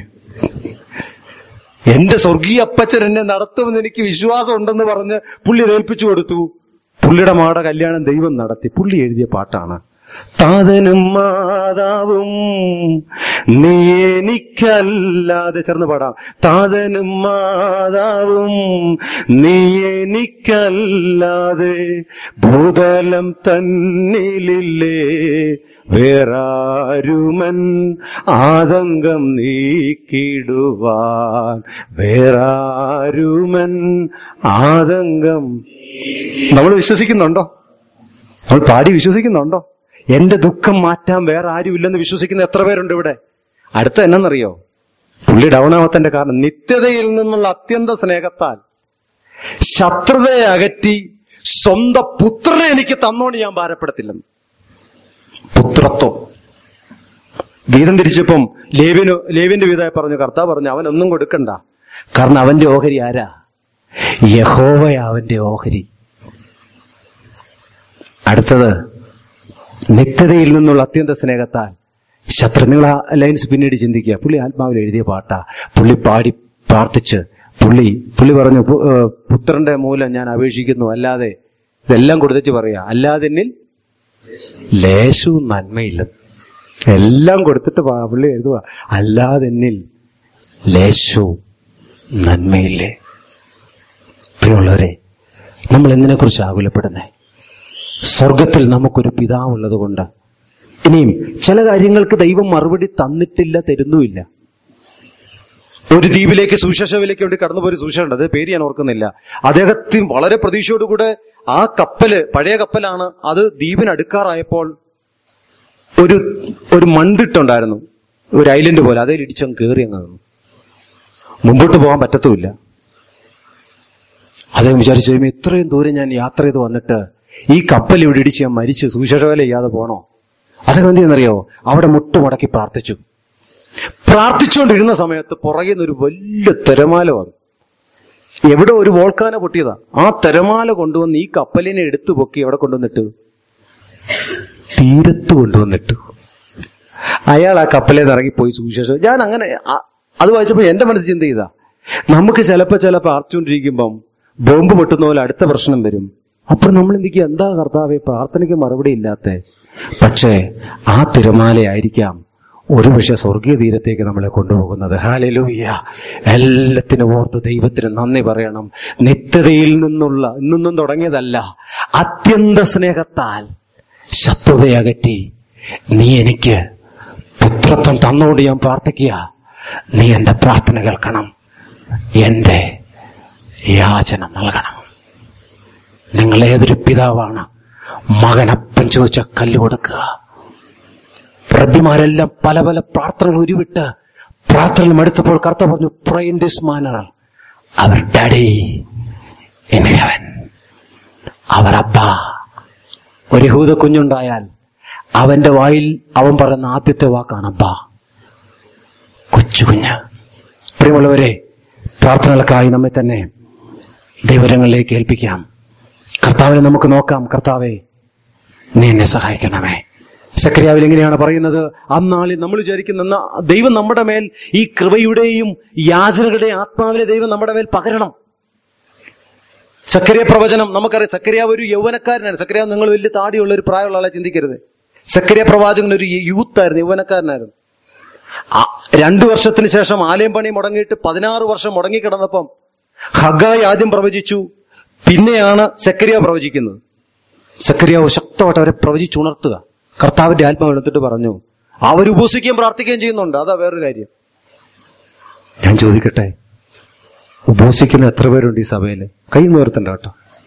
എന്റെ സ്വർഗീയ അപ്പച്ചൻ എന്നെ നടത്തുമെന്ന് എനിക്ക് വിശ്വാസം ഉണ്ടെന്ന് പറഞ്ഞ് പുള്ളി ഏൽപ്പിച്ചു കൊടുത്തു. പുള്ളിയുടെ മകളുടെ കല്യാണം ദൈവം നടത്തി. പുള്ളി എഴുതിയ പാട്ടാണ്, താതനും മാതാവും നീ എനിക്കല്ലാതെ. ചേർന്ന് പാടാം. താതനും മാതാവും നീ എനിക്കല്ലാതെ ഭൂതലം തന്നിലില്ലേ, വേറാരുമൻ ആതങ്കം നീക്കിടുവാൻ, വേറാരുമൻ ആതങ്കം. നമ്മൾ വിശ്വസിക്കുന്നുണ്ടോ? നമ്മൾ പാടി വിശ്വസിക്കുന്നുണ്ടോ? എന്റെ ദുഃഖം മാറ്റാൻ വേറെ ആരുമില്ലെന്ന് വിശ്വസിക്കുന്ന എത്ര പേരുണ്ട് ഇവിടെ? അടുത്ത എന്നറിയോ? പുള്ളി ഡൗൺ ആവത്തന്റെ കാരണം നിത്യതയിൽ നിന്നുള്ള അത്യന്ത സ്നേഹത്താൽ ശത്രുതയെ അകറ്റി സ്വന്തം പുത്രനെ എനിക്ക് തന്നോണ്ട് ഞാൻ ഭാരപ്പെടത്തില്ലെന്ന്. പുത്രത്വം. ഗീതം തിരിച്ചപ്പം ലേവ്യന്റെ വീതമായി പറഞ്ഞു, കർത്താവ് പറഞ്ഞു അവനൊന്നും കൊടുക്കണ്ട, കാരണം അവന്റെ ഓഹരി ആരാ? യഹോവയാ അവന്റെ ഓഹരി. അടുത്തത്, നിത്യതയിൽ നിന്നുള്ള അത്യന്ത സ്നേഹത്താൽ ശത്രു. നിങ്ങൾ ആ ലൈൻസ് പിന്നീട് ചിന്തിക്കുക. പുള്ളി ആത്മാവിൽ എഴുതിയ പാട്ടാ. പുള്ളി പാടി പ്രാർത്ഥിച്ച് പുള്ളി പറഞ്ഞു, പുത്രന്റെ മൂലം ഞാൻ അപേക്ഷിക്കുന്നു, അല്ലാതെ ഇതെല്ലാം കൊടുത്തിച്ച് പറയാ, അല്ലാതെ എന്നിൽ ലേശവും നന്മയില്ല. എല്ലാം കൊടുത്തിട്ട് പുള്ളി എഴുതുക, അല്ലാതെ എന്നിൽ ലേശവും നന്മയില്ലേ. പ്രിയമുള്ളവരെ, നമ്മൾ എന്തിനെ കുറിച്ച് ആകുലപ്പെടുന്നേ? സ്വർഗത്തിൽ നമുക്കൊരു പിതാവുള്ളത് കൊണ്ട്. ഇനിയും ചില കാര്യങ്ങൾക്ക് ദൈവം മറുപടി തന്നിട്ടില്ല, തരുന്നുമില്ല. ഒരു ദ്വീപിലേക്ക് സുവിശേഷവിലേക്ക് വേണ്ടി കടന്നുപോയൊരു സുവിശേഷമുണ്ട്, അത് പേര് ഞാൻ ഓർക്കുന്നില്ല. അദ്ദേഹത്തിന് വളരെ പ്രതീക്ഷയോടുകൂടെ ആ കപ്പല്, പഴയ കപ്പലാണ്, അത് ദ്വീപിന് അടുക്കാറായപ്പോൾ ഒരു മൺതിട്ടുണ്ടായിരുന്നു, ഒരു ഐലൻഡ് പോലെ, അതേ ഇടിച്ചങ്ങ് കയറി അങ്ങ് നിന്നു. മുമ്പോട്ട് പോകാൻ പറ്റത്തുമില്ല. അദ്ദേഹം വിചാരിച്ചു, ഇത്രയും ദൂരം ഞാൻ യാത്ര ചെയ്ത് വന്നിട്ട് ഈ കപ്പൽ ഇവിടെ ഇടിച്ച് ഞാൻ മരിച്ച് സുവിശേഷവേല ചെയ്യാതെ പോണോ? അദ്ദേഹം എന്ത് ചെയ്യുന്നറിയോ? അവിടെ മുട്ടുമടക്കി പ്രാർത്ഥിച്ചുകൊണ്ടിരുന്ന സമയത്ത് പുറകിൽ നിന്നൊരു വലിയ തിരമാല വന്നു. എവിടെ ഒരു വോൾക്കാനോ പൊട്ടിയതാ. ആ തിരമാല കൊണ്ടുവന്ന് ഈ കപ്പലിനെ എടുത്തു പൊക്കി എവിടെ കൊണ്ടുവന്നിട്ടു? തീരത്ത് കൊണ്ടുവന്നിട്ടു. അയാൾ ആ കപ്പലിൽ നിന്ന് ഇറങ്ങിപ്പോയി സുവിശേഷം. ഞാൻ അങ്ങനെ അത് വായിച്ചപ്പോൾ എന്റെ മനസ്സിൽ ചിന്ത ചെയ്താ, നമുക്ക് ചില പ്രാർത്ഥിച്ചുകൊണ്ടിരിക്കുമ്പം ബോംബ് പൊട്ടുന്ന പോലെ അടുത്ത പ്രശ്നം വരും. അപ്പോൾ നമ്മൾ എന്തിക്കുക, എന്താ കർത്താവേ പ്രാർത്ഥനയ്ക്ക് മറുപടി ഇല്ലാത്തേ? പക്ഷേ ആ തിരമാലയായിരിക്കാം ഒരുപക്ഷെ സ്വർഗീയ തീരത്തേക്ക് നമ്മളെ കൊണ്ടുപോകുന്നത്. ഹല്ലേലൂയ. എല്ലാത്തിനും ഓർത്ത് ദൈവത്തിന് നന്ദി പറയണം. നിത്യതയിൽ ഇന്നൊന്നും തുടങ്ങിയതല്ല, അത്യന്ത സ്നേഹത്താൽ ശത്രുതയകറ്റി നീ എനിക്ക് പുത്രത്വം തന്നോട് ഞാൻ പ്രാർത്ഥിക്കുക. നീ എന്റെ പ്രാർത്ഥന കേൾക്കണം, എന്റെ യാചന നൽകണം. നിങ്ങൾ ഏതൊരു പിതാവാണ് മകനപ്പൻ ചോദിച്ച കല്ല് കൊടുക്കുക? റബ്ബിമാരെല്ലാം പല പ്രാർത്ഥനകൾ ഉരുവിട്ട് പ്രാർത്ഥനയിൽ മടുത്തപ്പോൾ കർത്താവ് പറഞ്ഞു, pray in this manner our daddy in heaven. Our അപ്പ. ഒരു യഹൂദ കുഞ്ഞുണ്ടായാൽ അവന്റെ വായിൽ അവൻ പറയുന്ന ആദ്യത്തെ വാക്കാണ് അപ്പ. കൊച്ചു കുഞ്ഞ്. പ്രിയമുള്ളവരെ, പ്രാർത്ഥനകൾക്കായി നമ്മെ തന്നെ ദൈവരങ്ങളിലേക്ക് ഏൽപ്പിക്കാം. കർത്താവിനെ നമുക്ക് നോക്കാം. കർത്താവേ, നീ എന്നെ സഹായിക്കണമേ. സക്കറിയാവിൽ എങ്ങനെയാണ് പറയുന്നത്? അന്നാളിൽ നമ്മൾ വിചാരിക്കുന്ന ദൈവം നമ്മുടെ മേൽ ഈ കൃപയുടെയും യാചനകളുടെയും ആത്മാവിലെ ദൈവം നമ്മുടെ മേൽ പകരണം. സക്കറിയ പ്രവചനം നമുക്കറിയാം. സക്കറിയാവ് ഒരു യൗവനക്കാരനാണ്. സക്കറിയാവ്, നിങ്ങൾ വലിയ താടിയുള്ള ഒരു പ്രായമുള്ള ആളെ ചിന്തിക്കരുത്. സക്കറിയ പ്രവാചകൻ ഒരു യൂത്തായിരുന്നു, യൗവനക്കാരനായിരുന്നു. 2 വർഷത്തിന് ശേഷം ആലയം പണി മുടങ്ങിയിട്ട് 16 വർഷം മുടങ്ങിക്കിടന്നപ്പം ഹഗായി ആദ്യം പ്രവചിച്ചു, പിന്നെയാണ് സക്കറിയ പ്രവചിക്കുന്നത്. സക്കറിയാവ് ശക്തമായിട്ട് അവരെ പ്രവചിച്ചുണർത്തുക. കർത്താവിന്റെ ആത്മാവ് എടുത്തിട്ട് പറഞ്ഞു, അവർ ഉപവസിക്കുകയും പ്രാർത്ഥിക്കുകയും ചെയ്യുന്നുണ്ട്. അതാ വേറൊരു കാര്യം. ഞാൻ ചോദിക്കട്ടെ, ഉപവസിക്കുന്ന എത്ര പേരുണ്ട് ഈ സഭയില്? കൈ ഉയർത്തണ്ട കേട്ടോ.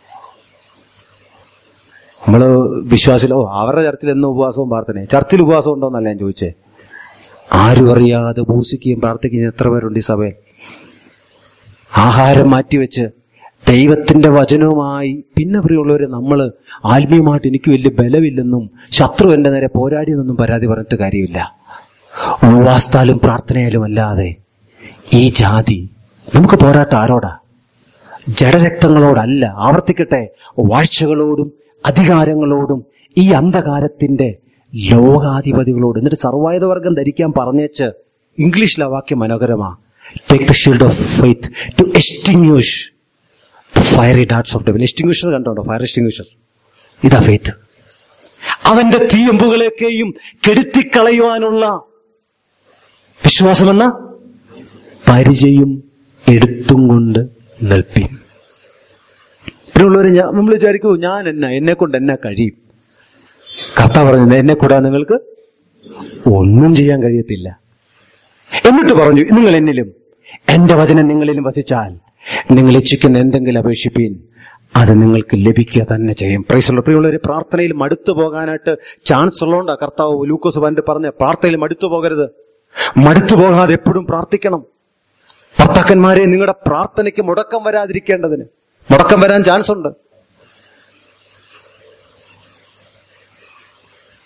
നമ്മള് വിശ്വാസിലോ അവരുടെ ചർച്ചിൽ എന്നും ഉപവാസവും പ്രാർത്ഥനയും. ചർച്ചിൽ ഉപവാസം ഉണ്ടോന്നല്ല ഞാൻ ചോദിച്ചേ. ആരും അറിയാതെ ഉപവസിക്കുകയും പ്രാർത്ഥിക്കുകയും എത്ര പേരുണ്ട് ഈ സഭയിൽ? ആഹാരം മാറ്റിവെച്ച് ദൈവത്തിന്റെ വചനവുമായി. പിന്നെ പ്രിയമുള്ളവരെ, നമ്മൾ ആത്മീയമായിട്ട് എനിക്ക് വലിയ ബലമില്ലെന്നും ശത്രു എന്റെ നേരെ പോരാടിയെന്നൊന്നും പരാതി പറഞ്ഞിട്ട് കാര്യമില്ല. ഉപവാസത്താലും പ്രാർത്ഥനയാലും അല്ലാതെ ഈ ജാതി നമുക്ക് പോരാട്ടം ആരോടാ? ജഡരക്തങ്ങളോടല്ല. ആവർത്തിക്കട്ടെ, വാഴ്ചകളോടും അധികാരങ്ങളോടും ഈ അന്ധകാരത്തിന്റെ ലോകാധിപതികളോട്. എന്നിട്ട് സർവായുധവർഗം ധരിക്കാൻ പറഞ്ഞേച്ച് ഇംഗ്ലീഷിലെ വാക്യം മനോഹരമാ. Take the shield of faith to extinguish the fiery darts of devil. Extinguisher കണ്ടോണ്ടോ? Fire extinguisher. ഇതാ ഫെയ്ത്ത്. അവന്റെ തീയമ്പുകളെയൊക്കെയും കെടുത്തിക്കളയുവാനുള്ള വിശ്വാസമെന്ന പരിചയം എടുത്തും കൊണ്ട് നിൽപ്പിൻ. ഇത്രയുള്ളവരെ നമ്മൾ വിചാരിക്കൂ, എന്നെ കൊണ്ട് എന്നാ കഴിയും? കർത്താവ് പറഞ്ഞു, എന്നെ കൂടാതെ നിങ്ങൾക്ക് ഒന്നും ചെയ്യാൻ കഴിയത്തില്ല. എന്നിട്ട് പറഞ്ഞു, നിങ്ങൾ എന്നിലും എന്റെ വചനം നിങ്ങളിലും വസിച്ചാൽ നിങ്ങൾ ഇച്ഛിക്കുന്ന എന്തെങ്കിലും അപേക്ഷിപ്പീൻ, അത് നിങ്ങൾക്ക് ലഭിക്കുക തന്നെ ചെയ്യും. പ്രൈസ്. പ്രിയമുള്ളവരെ, പ്രാർത്ഥനയിൽ മടുത്തു പോകാനായിട്ട് ചാൻസ് ഉള്ളതുകൊണ്ടാണ് കർത്താവ് ലൂക്കോസ് പറഞ്ഞ പ്രാർത്ഥനയിൽ മടുത്തു പോകരുത്. മടുത്തു പോകാതെ എപ്പോഴും പ്രാർത്ഥിക്കണം. ഭർത്താക്കന്മാരെ, നിങ്ങളുടെ പ്രാർത്ഥനയ്ക്ക് മുടക്കം വരാതിരിക്കേണ്ടതിന്, മുടക്കം വരാൻ ചാൻസ് ഉണ്ട്.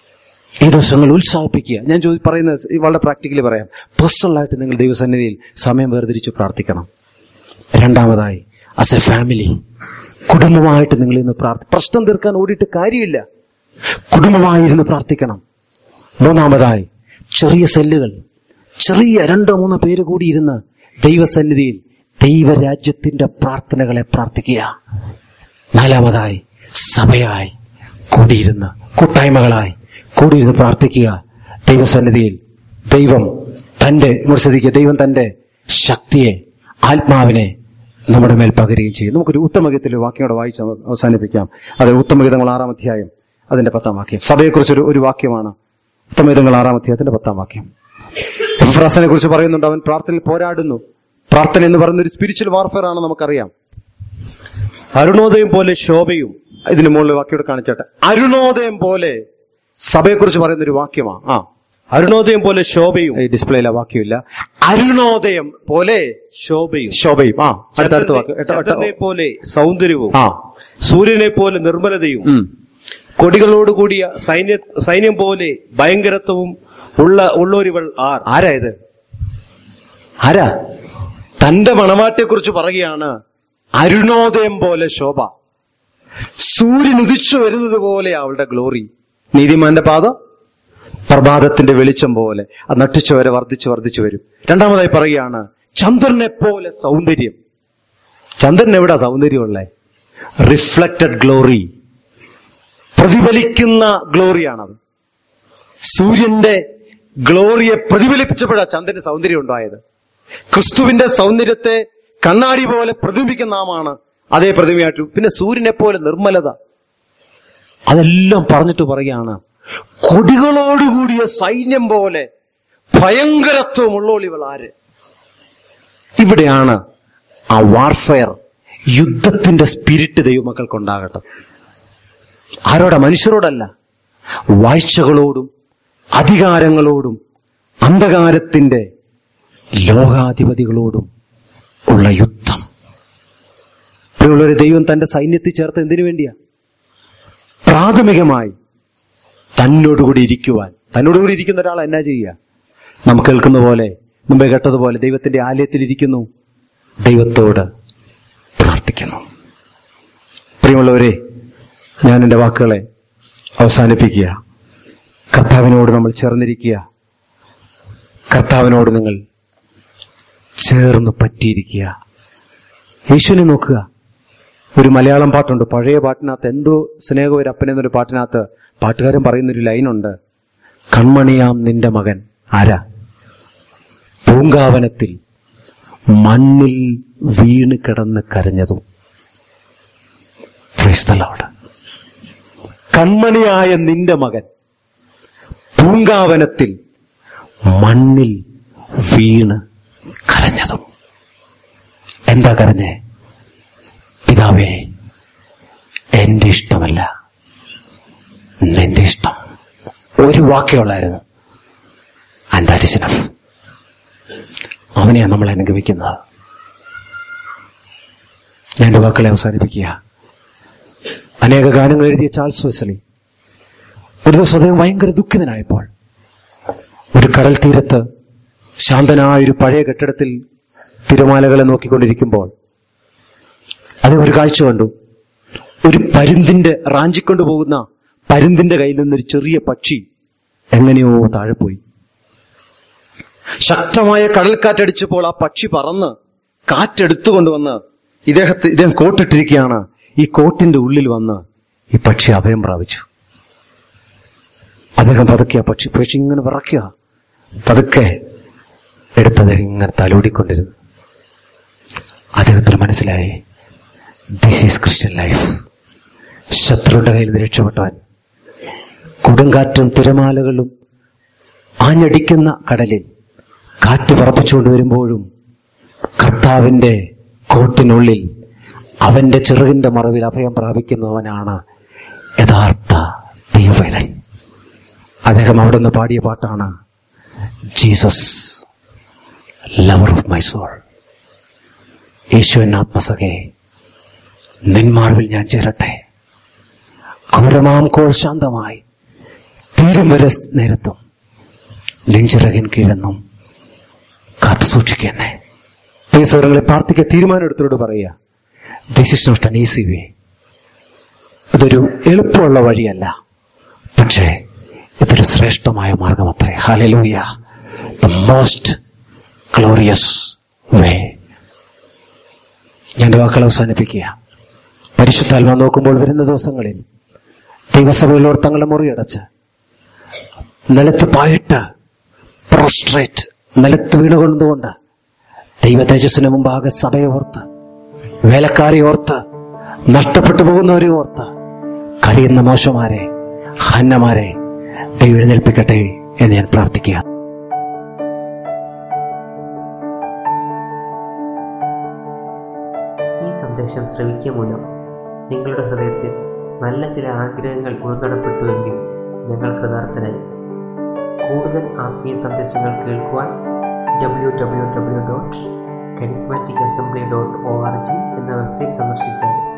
ഈ ദിവസങ്ങൾ ഉത്സാഹിപ്പിക്കുക. ഞാൻ പറയുന്നത് വളരെ പ്രാക്ടിക്കലി പറയാം. പേഴ്സണലായിട്ട് നിങ്ങൾ ദൈവസന്നിധിയിൽ സമയം വേർതിരിച്ച് പ്രാർത്ഥിക്കണം. രണ്ടാമതായി, ആസ് എ ഫാമിലി, കുടുംബമായിട്ട് നിങ്ങൾ ഇന്ന് പ്രശ്നം തീർക്കാൻ ഓടിയിട്ട് കാര്യമില്ല. കുടുംബമായിരുന്ന് പ്രാർത്ഥിക്കണം. മൂന്നാമതായി, ചെറിയ സെല്ലുകൾ, ചെറിയ 2-3 പേര് കൂടി ഇരുന്ന് ദൈവസന്നിധിയിൽ ദൈവരാജ്യത്തിന്റെ പ്രാർത്ഥനകളെ പ്രാർത്ഥിക്കുക. നാലാമതായി, സഭയായി കൂടിയിരുന്ന്, കൂട്ടായ്മകളായി കൂടിയിരുന്ന് പ്രാർത്ഥിക്കുക. ദൈവസന്നിധിയിൽ ദൈവം തന്റെ ശക്തിയെ, ആത്മാവിനെ നമ്മുടെ മേൽ പകരുകയും ചെയ്യും. നമുക്കൊരു ഉത്തമഗീതത്തിലെ വാക്യോടെ വായിച്ച് അവസാനിപ്പിക്കാം. അത് ഉത്തമഗീതങ്ങൾ 6-ാം അധ്യായം അതിന്റെ 10-ാം വാക്യം. സഭയെക്കുറിച്ച് ഒരു വാക്യമാണ്. ഉത്തമഗീതങ്ങൾ 6-ാം അധ്യായത്തിന്റെ 10-ാം വാക്യം. എഫ്രാസിനെ കുറിച്ച് പറയുന്നുണ്ട്. അവൻ പ്രാർത്ഥനയിൽ പോരാടുന്നു. പ്രാർത്ഥന എന്ന് പറയുന്ന ഒരു സ്പിരിച്വൽ വാർഫെയർ ആണ്, നമുക്കറിയാം. അരുണോദയം പോലെ ശോഭയും. ഇതിന് മുകളിൽ വാക്യോടെ കാണിച്ചോട്ടെ. അരുണോദയം പോലെ സഭയെക്കുറിച്ച് പറയുന്ന ഒരു വാക്യമാണ്. അരുണോദയം പോലെ ശോഭയും. ഡിസ്പ്ലേയിലെ വാക്യമില്ല. അരുണോദയം പോലെ ശോഭയും. അടുത്ത വാക്ക്. ചന്ദ്രനെ പോലെ സൗന്ദര്യവും, സൂര്യനെ പോലെ നിർമ്മലതയും, കൊടികളോടുകൂടിയ സൈന്യം പോലെ ഭയങ്കരത്വവും ഉള്ളൊരുവൾ ആരാ ഇത്? ആരാ? തന്റെ മണവാട്ടിയെക്കുറിച്ച് പറയുകയാണ്. അരുണോദയം പോലെ ശോഭ, സൂര്യൻ ഉദിച്ചു വരുന്നത് പോലെ അവളുടെ ഗ്ലോറി. നീതിമാന്റെ പാത പ്രഭാതത്തിന്റെ വെളിച്ചം പോലെ അത് നട്ടിച്ചു വരെ വർദ്ധിച്ചു വരും. രണ്ടാമതായി പറയുകയാണ്, ചന്ദ്രനെ പോലെ സൗന്ദര്യം. ചന്ദ്രൻ എവിടാ സൗന്ദര്യമുള്ളേ? റിഫ്ലക്റ്റഡ് ഗ്ലോറി, പ്രതിഫലിക്കുന്ന ഗ്ലോറിയാണത്. സൂര്യന്റെ ഗ്ലോറിയെ പ്രതിഫലിപ്പിച്ചപ്പോഴാണ് ചന്ദ്രന് സൗന്ദര്യം ഉണ്ടായത്. ക്രിസ്തുവിന്റെ സൗന്ദര്യത്തെ കണ്ണാടി പോലെ പ്രതിബിംബിക്കുന്ന നാമാണ് അതേ പ്രതിമയായിട്ട്. പിന്നെ സൂര്യനെ പോലെ നിർമ്മലത. അതെല്ലാം പറഞ്ഞിട്ട് പറയുകയാണ്, കൊടികളോടുകൂടിയ സൈന്യം പോലെ ഭയങ്കരത്വമുള്ളോളിവൾ ആര്? ഇവിടെയാണ് ആ വാർഫെയർ, യുദ്ധത്തിന്റെ സ്പിരിറ്റ് ദൈവമക്കൾക്കുണ്ടാകട്ടെ. ആരോടാ? മനുഷ്യരോടല്ല, വാഴ്ചകളോടും അധികാരങ്ങളോടും അന്ധകാരത്തിന്റെ ലോകാധിപതികളോടും ഉള്ള യുദ്ധം. പ്രിയമുള്ളവരെ, ദൈവം തന്റെ സൈന്യത്തിൽ ചേർത്ത് എന്തിനു വേണ്ടിയാ? പ്രാഥമികമായി തന്നോടുകൂടി ഇരിക്കുവാൻ. തന്നോടുകൂടി ഇരിക്കുന്ന ഒരാൾ എന്നാ ചെയ്യുക? നമുക്ക് കേൾക്കുന്ന പോലെ, മുമ്പേ കേട്ടതുപോലെ, ദൈവത്തിന്റെ ആലയത്തിൽ ഇരിക്കുന്നു, ദൈവത്തോട് പ്രാർത്ഥിക്കുന്നു. പ്രിയമുള്ളവരെ, ഞാൻ എൻ്റെ വാക്കുകളെ അവസാനിപ്പിക്കുക. കർത്താവിനോട് നമ്മൾ ചേർന്നിരിക്കുക. കർത്താവിനോട് നിങ്ങൾ ചേർന്ന് പറ്റിയിരിക്കുക. യേശുവിനെ നോക്കുക. ഒരു മലയാളം പാട്ടുണ്ട്, പഴയ പാട്ടിനകത്ത്, എന്തോ സ്നേഹം ഒരു അപ്പനെന്നൊരു പാട്ടിനകത്ത് പാട്ടുകാരൻ പറയുന്നൊരു ലൈനുണ്ട്. കൺമണിയാം നിന്റെ മകൻ ആരാ? പൂങ്കാവനത്തിൽ മണ്ണിൽ വീണ് കിടന്ന് കരഞ്ഞതും. Praise the lord. കൺമണിയായ നിന്റെ മകൻ പൂങ്കാവനത്തിൽ മണ്ണിൽ വീണ് കരഞ്ഞതും. എന്താ കരഞ്ഞേ? പിതാവേ, എന്റെ ഇഷ്ടമല്ല, നിന്റെ ഇഷ്ടം. ഒരു വാക്യമുള്ളായിരുന്നു. And that is enough. അവനെയാണ് നമ്മൾ അനുഗമിക്കുന്നത്. ഞാൻ എൻ്റെ വാക്കുകളെ അവസാനിപ്പിക്കുക. അനേക ഗാനങ്ങൾ എഴുതിയ ചാൾസ് വെസ്ലി ഒരു ദിവസം അദ്ദേഹം ഭയങ്കര ദുഃഖിതനായപ്പോൾ ഒരു കടൽ തീരത്ത് ശാന്തനായ ഒരു പഴയ കെട്ടിടത്തിൽ തിരമാലകളെ നോക്കിക്കൊണ്ടിരിക്കുമ്പോൾ അദ്ദേഹം ഒരു കാഴ്ച കണ്ടു. ഒരു പരുന്തിന്റെ, റാഞ്ചിക്കൊണ്ടുപോകുന്ന പരുന്തിന്റെ കയ്യിൽ നിന്നൊരു ചെറിയ പക്ഷി എങ്ങനെയോ താഴെ പോയി. ശക്തമായ കടൽക്കാറ്റടിച്ചപ്പോൾ ആ പക്ഷി പറന്ന് കാറ്റെടുത്തുകൊണ്ടുവന്ന് ഇദ്ദേഹം കോട്ടിട്ടിരിക്കുകയാണ്. ഈ കോട്ടിന്റെ ഉള്ളിൽ വന്ന് ഈ പക്ഷി അഭയം പ്രാപിച്ചു. അദ്ദേഹം പതുക്കെ ആ പക്ഷി ഇങ്ങനെ വിറയ്ക്കുക. പതുക്കെ എടുത്ത് അദ്ദേഹം ഇങ്ങനെ തലോടിക്കൊണ്ടിരുന്നു. അദ്ദേഹത്തിന് മനസ്സിലായി, ദിസ് ഈസ് ക്രിസ്ത്യൻ ലൈഫ്. ശത്രുവിന്റെ കയ്യിൽ നിന്ന് രക്ഷപ്പെട്ടവൻ കൊടുങ്കാറ്റും തിരമാലകളും ആഞ്ഞടിക്കുന്ന കടലിൽ കാറ്റ് പറപ്പിച്ചുകൊണ്ട് വരുമ്പോഴും കർത്താവിന്റെ കോട്ടിനുള്ളിൽ അവന്റെ ചിറകിന്റെ മറവിൽ അഭയം പ്രാപിക്കുന്നവനാണ് യഥാർത്ഥ ദൈവവേദൻ. അദ്ദേഹം അവിടെ നിന്ന് പാടിയ പാട്ടാണ് Jesus lover of my soul. യേശുവിൻ ആത്മസഖേ, നിന്മാർവിൽ ഞാൻ ചേരട്ടെ. ഘോരമാം കോൾ ശാന്തമായി തീരും വരെ നേരത്തും നെഞ്ചിറകിൻ കീഴെന്നും കാത്തു സൂക്ഷിക്കന്നെ. ഈ സ്വരങ്ങളെ പ്രാർത്ഥിക്കുക, തീരുമാനം എടുത്തോട് പറയുക, this is not an easy way. ഇതൊരു എളുപ്പമുള്ള വഴിയല്ല, പക്ഷേ ഇതൊരു ശ്രേഷ്ഠമായ മാർഗമത്രേ. Hallelujah, the most glorious way. ഞാൻ വാക്കുകൾ അവസാനിപ്പിക്കുക. പരിശുദ്ധാത്മാ നോക്കുമ്പോൾ വരുന്ന ദിവസങ്ങളിൽ ദൈവസഭയിലോർ തങ്ങളുടെ മുറിയടച്ച് നിലത്ത് പായിട്ട് പ്രോസ്ട്രേറ്റ് നിലത്ത് വീണുകൊണ്ടുകൊണ്ട് ദൈവ തേജസ്സിന് മുമ്പാകെ സഭയെ ഓർത്ത്, വേലക്കാരെ ഓർത്ത്, നഷ്ടപ്പെട്ടു പോകുന്നവരെ ഓർത്ത് കരയുന്ന മോശമാരെ, ഹന്നമാരെ ദൈവം എഴുന്നേൽപ്പിക്കട്ടെ എന്ന് ഞാൻ പ്രാർത്ഥിക്കുക. ഈ സന്ദേശം ശ്രവിക്കുക മൂലം നിങ്ങളുടെ ഹൃദയത്തിൽ നല്ല ചില ആഗ്രഹങ്ങൾ ഉൾക്കടപ്പെട്ടുവെങ്കിൽ ഞങ്ങൾ കൃതാർത്ഥനായി. കൂടുതൽ ആത്മീയ സന്ദേശങ്ങൾ കേൾക്കുവാൻ www.charismaticassembly.org എന്ന വെബ്സൈറ്റ് സന്ദർശിച്ചാൽ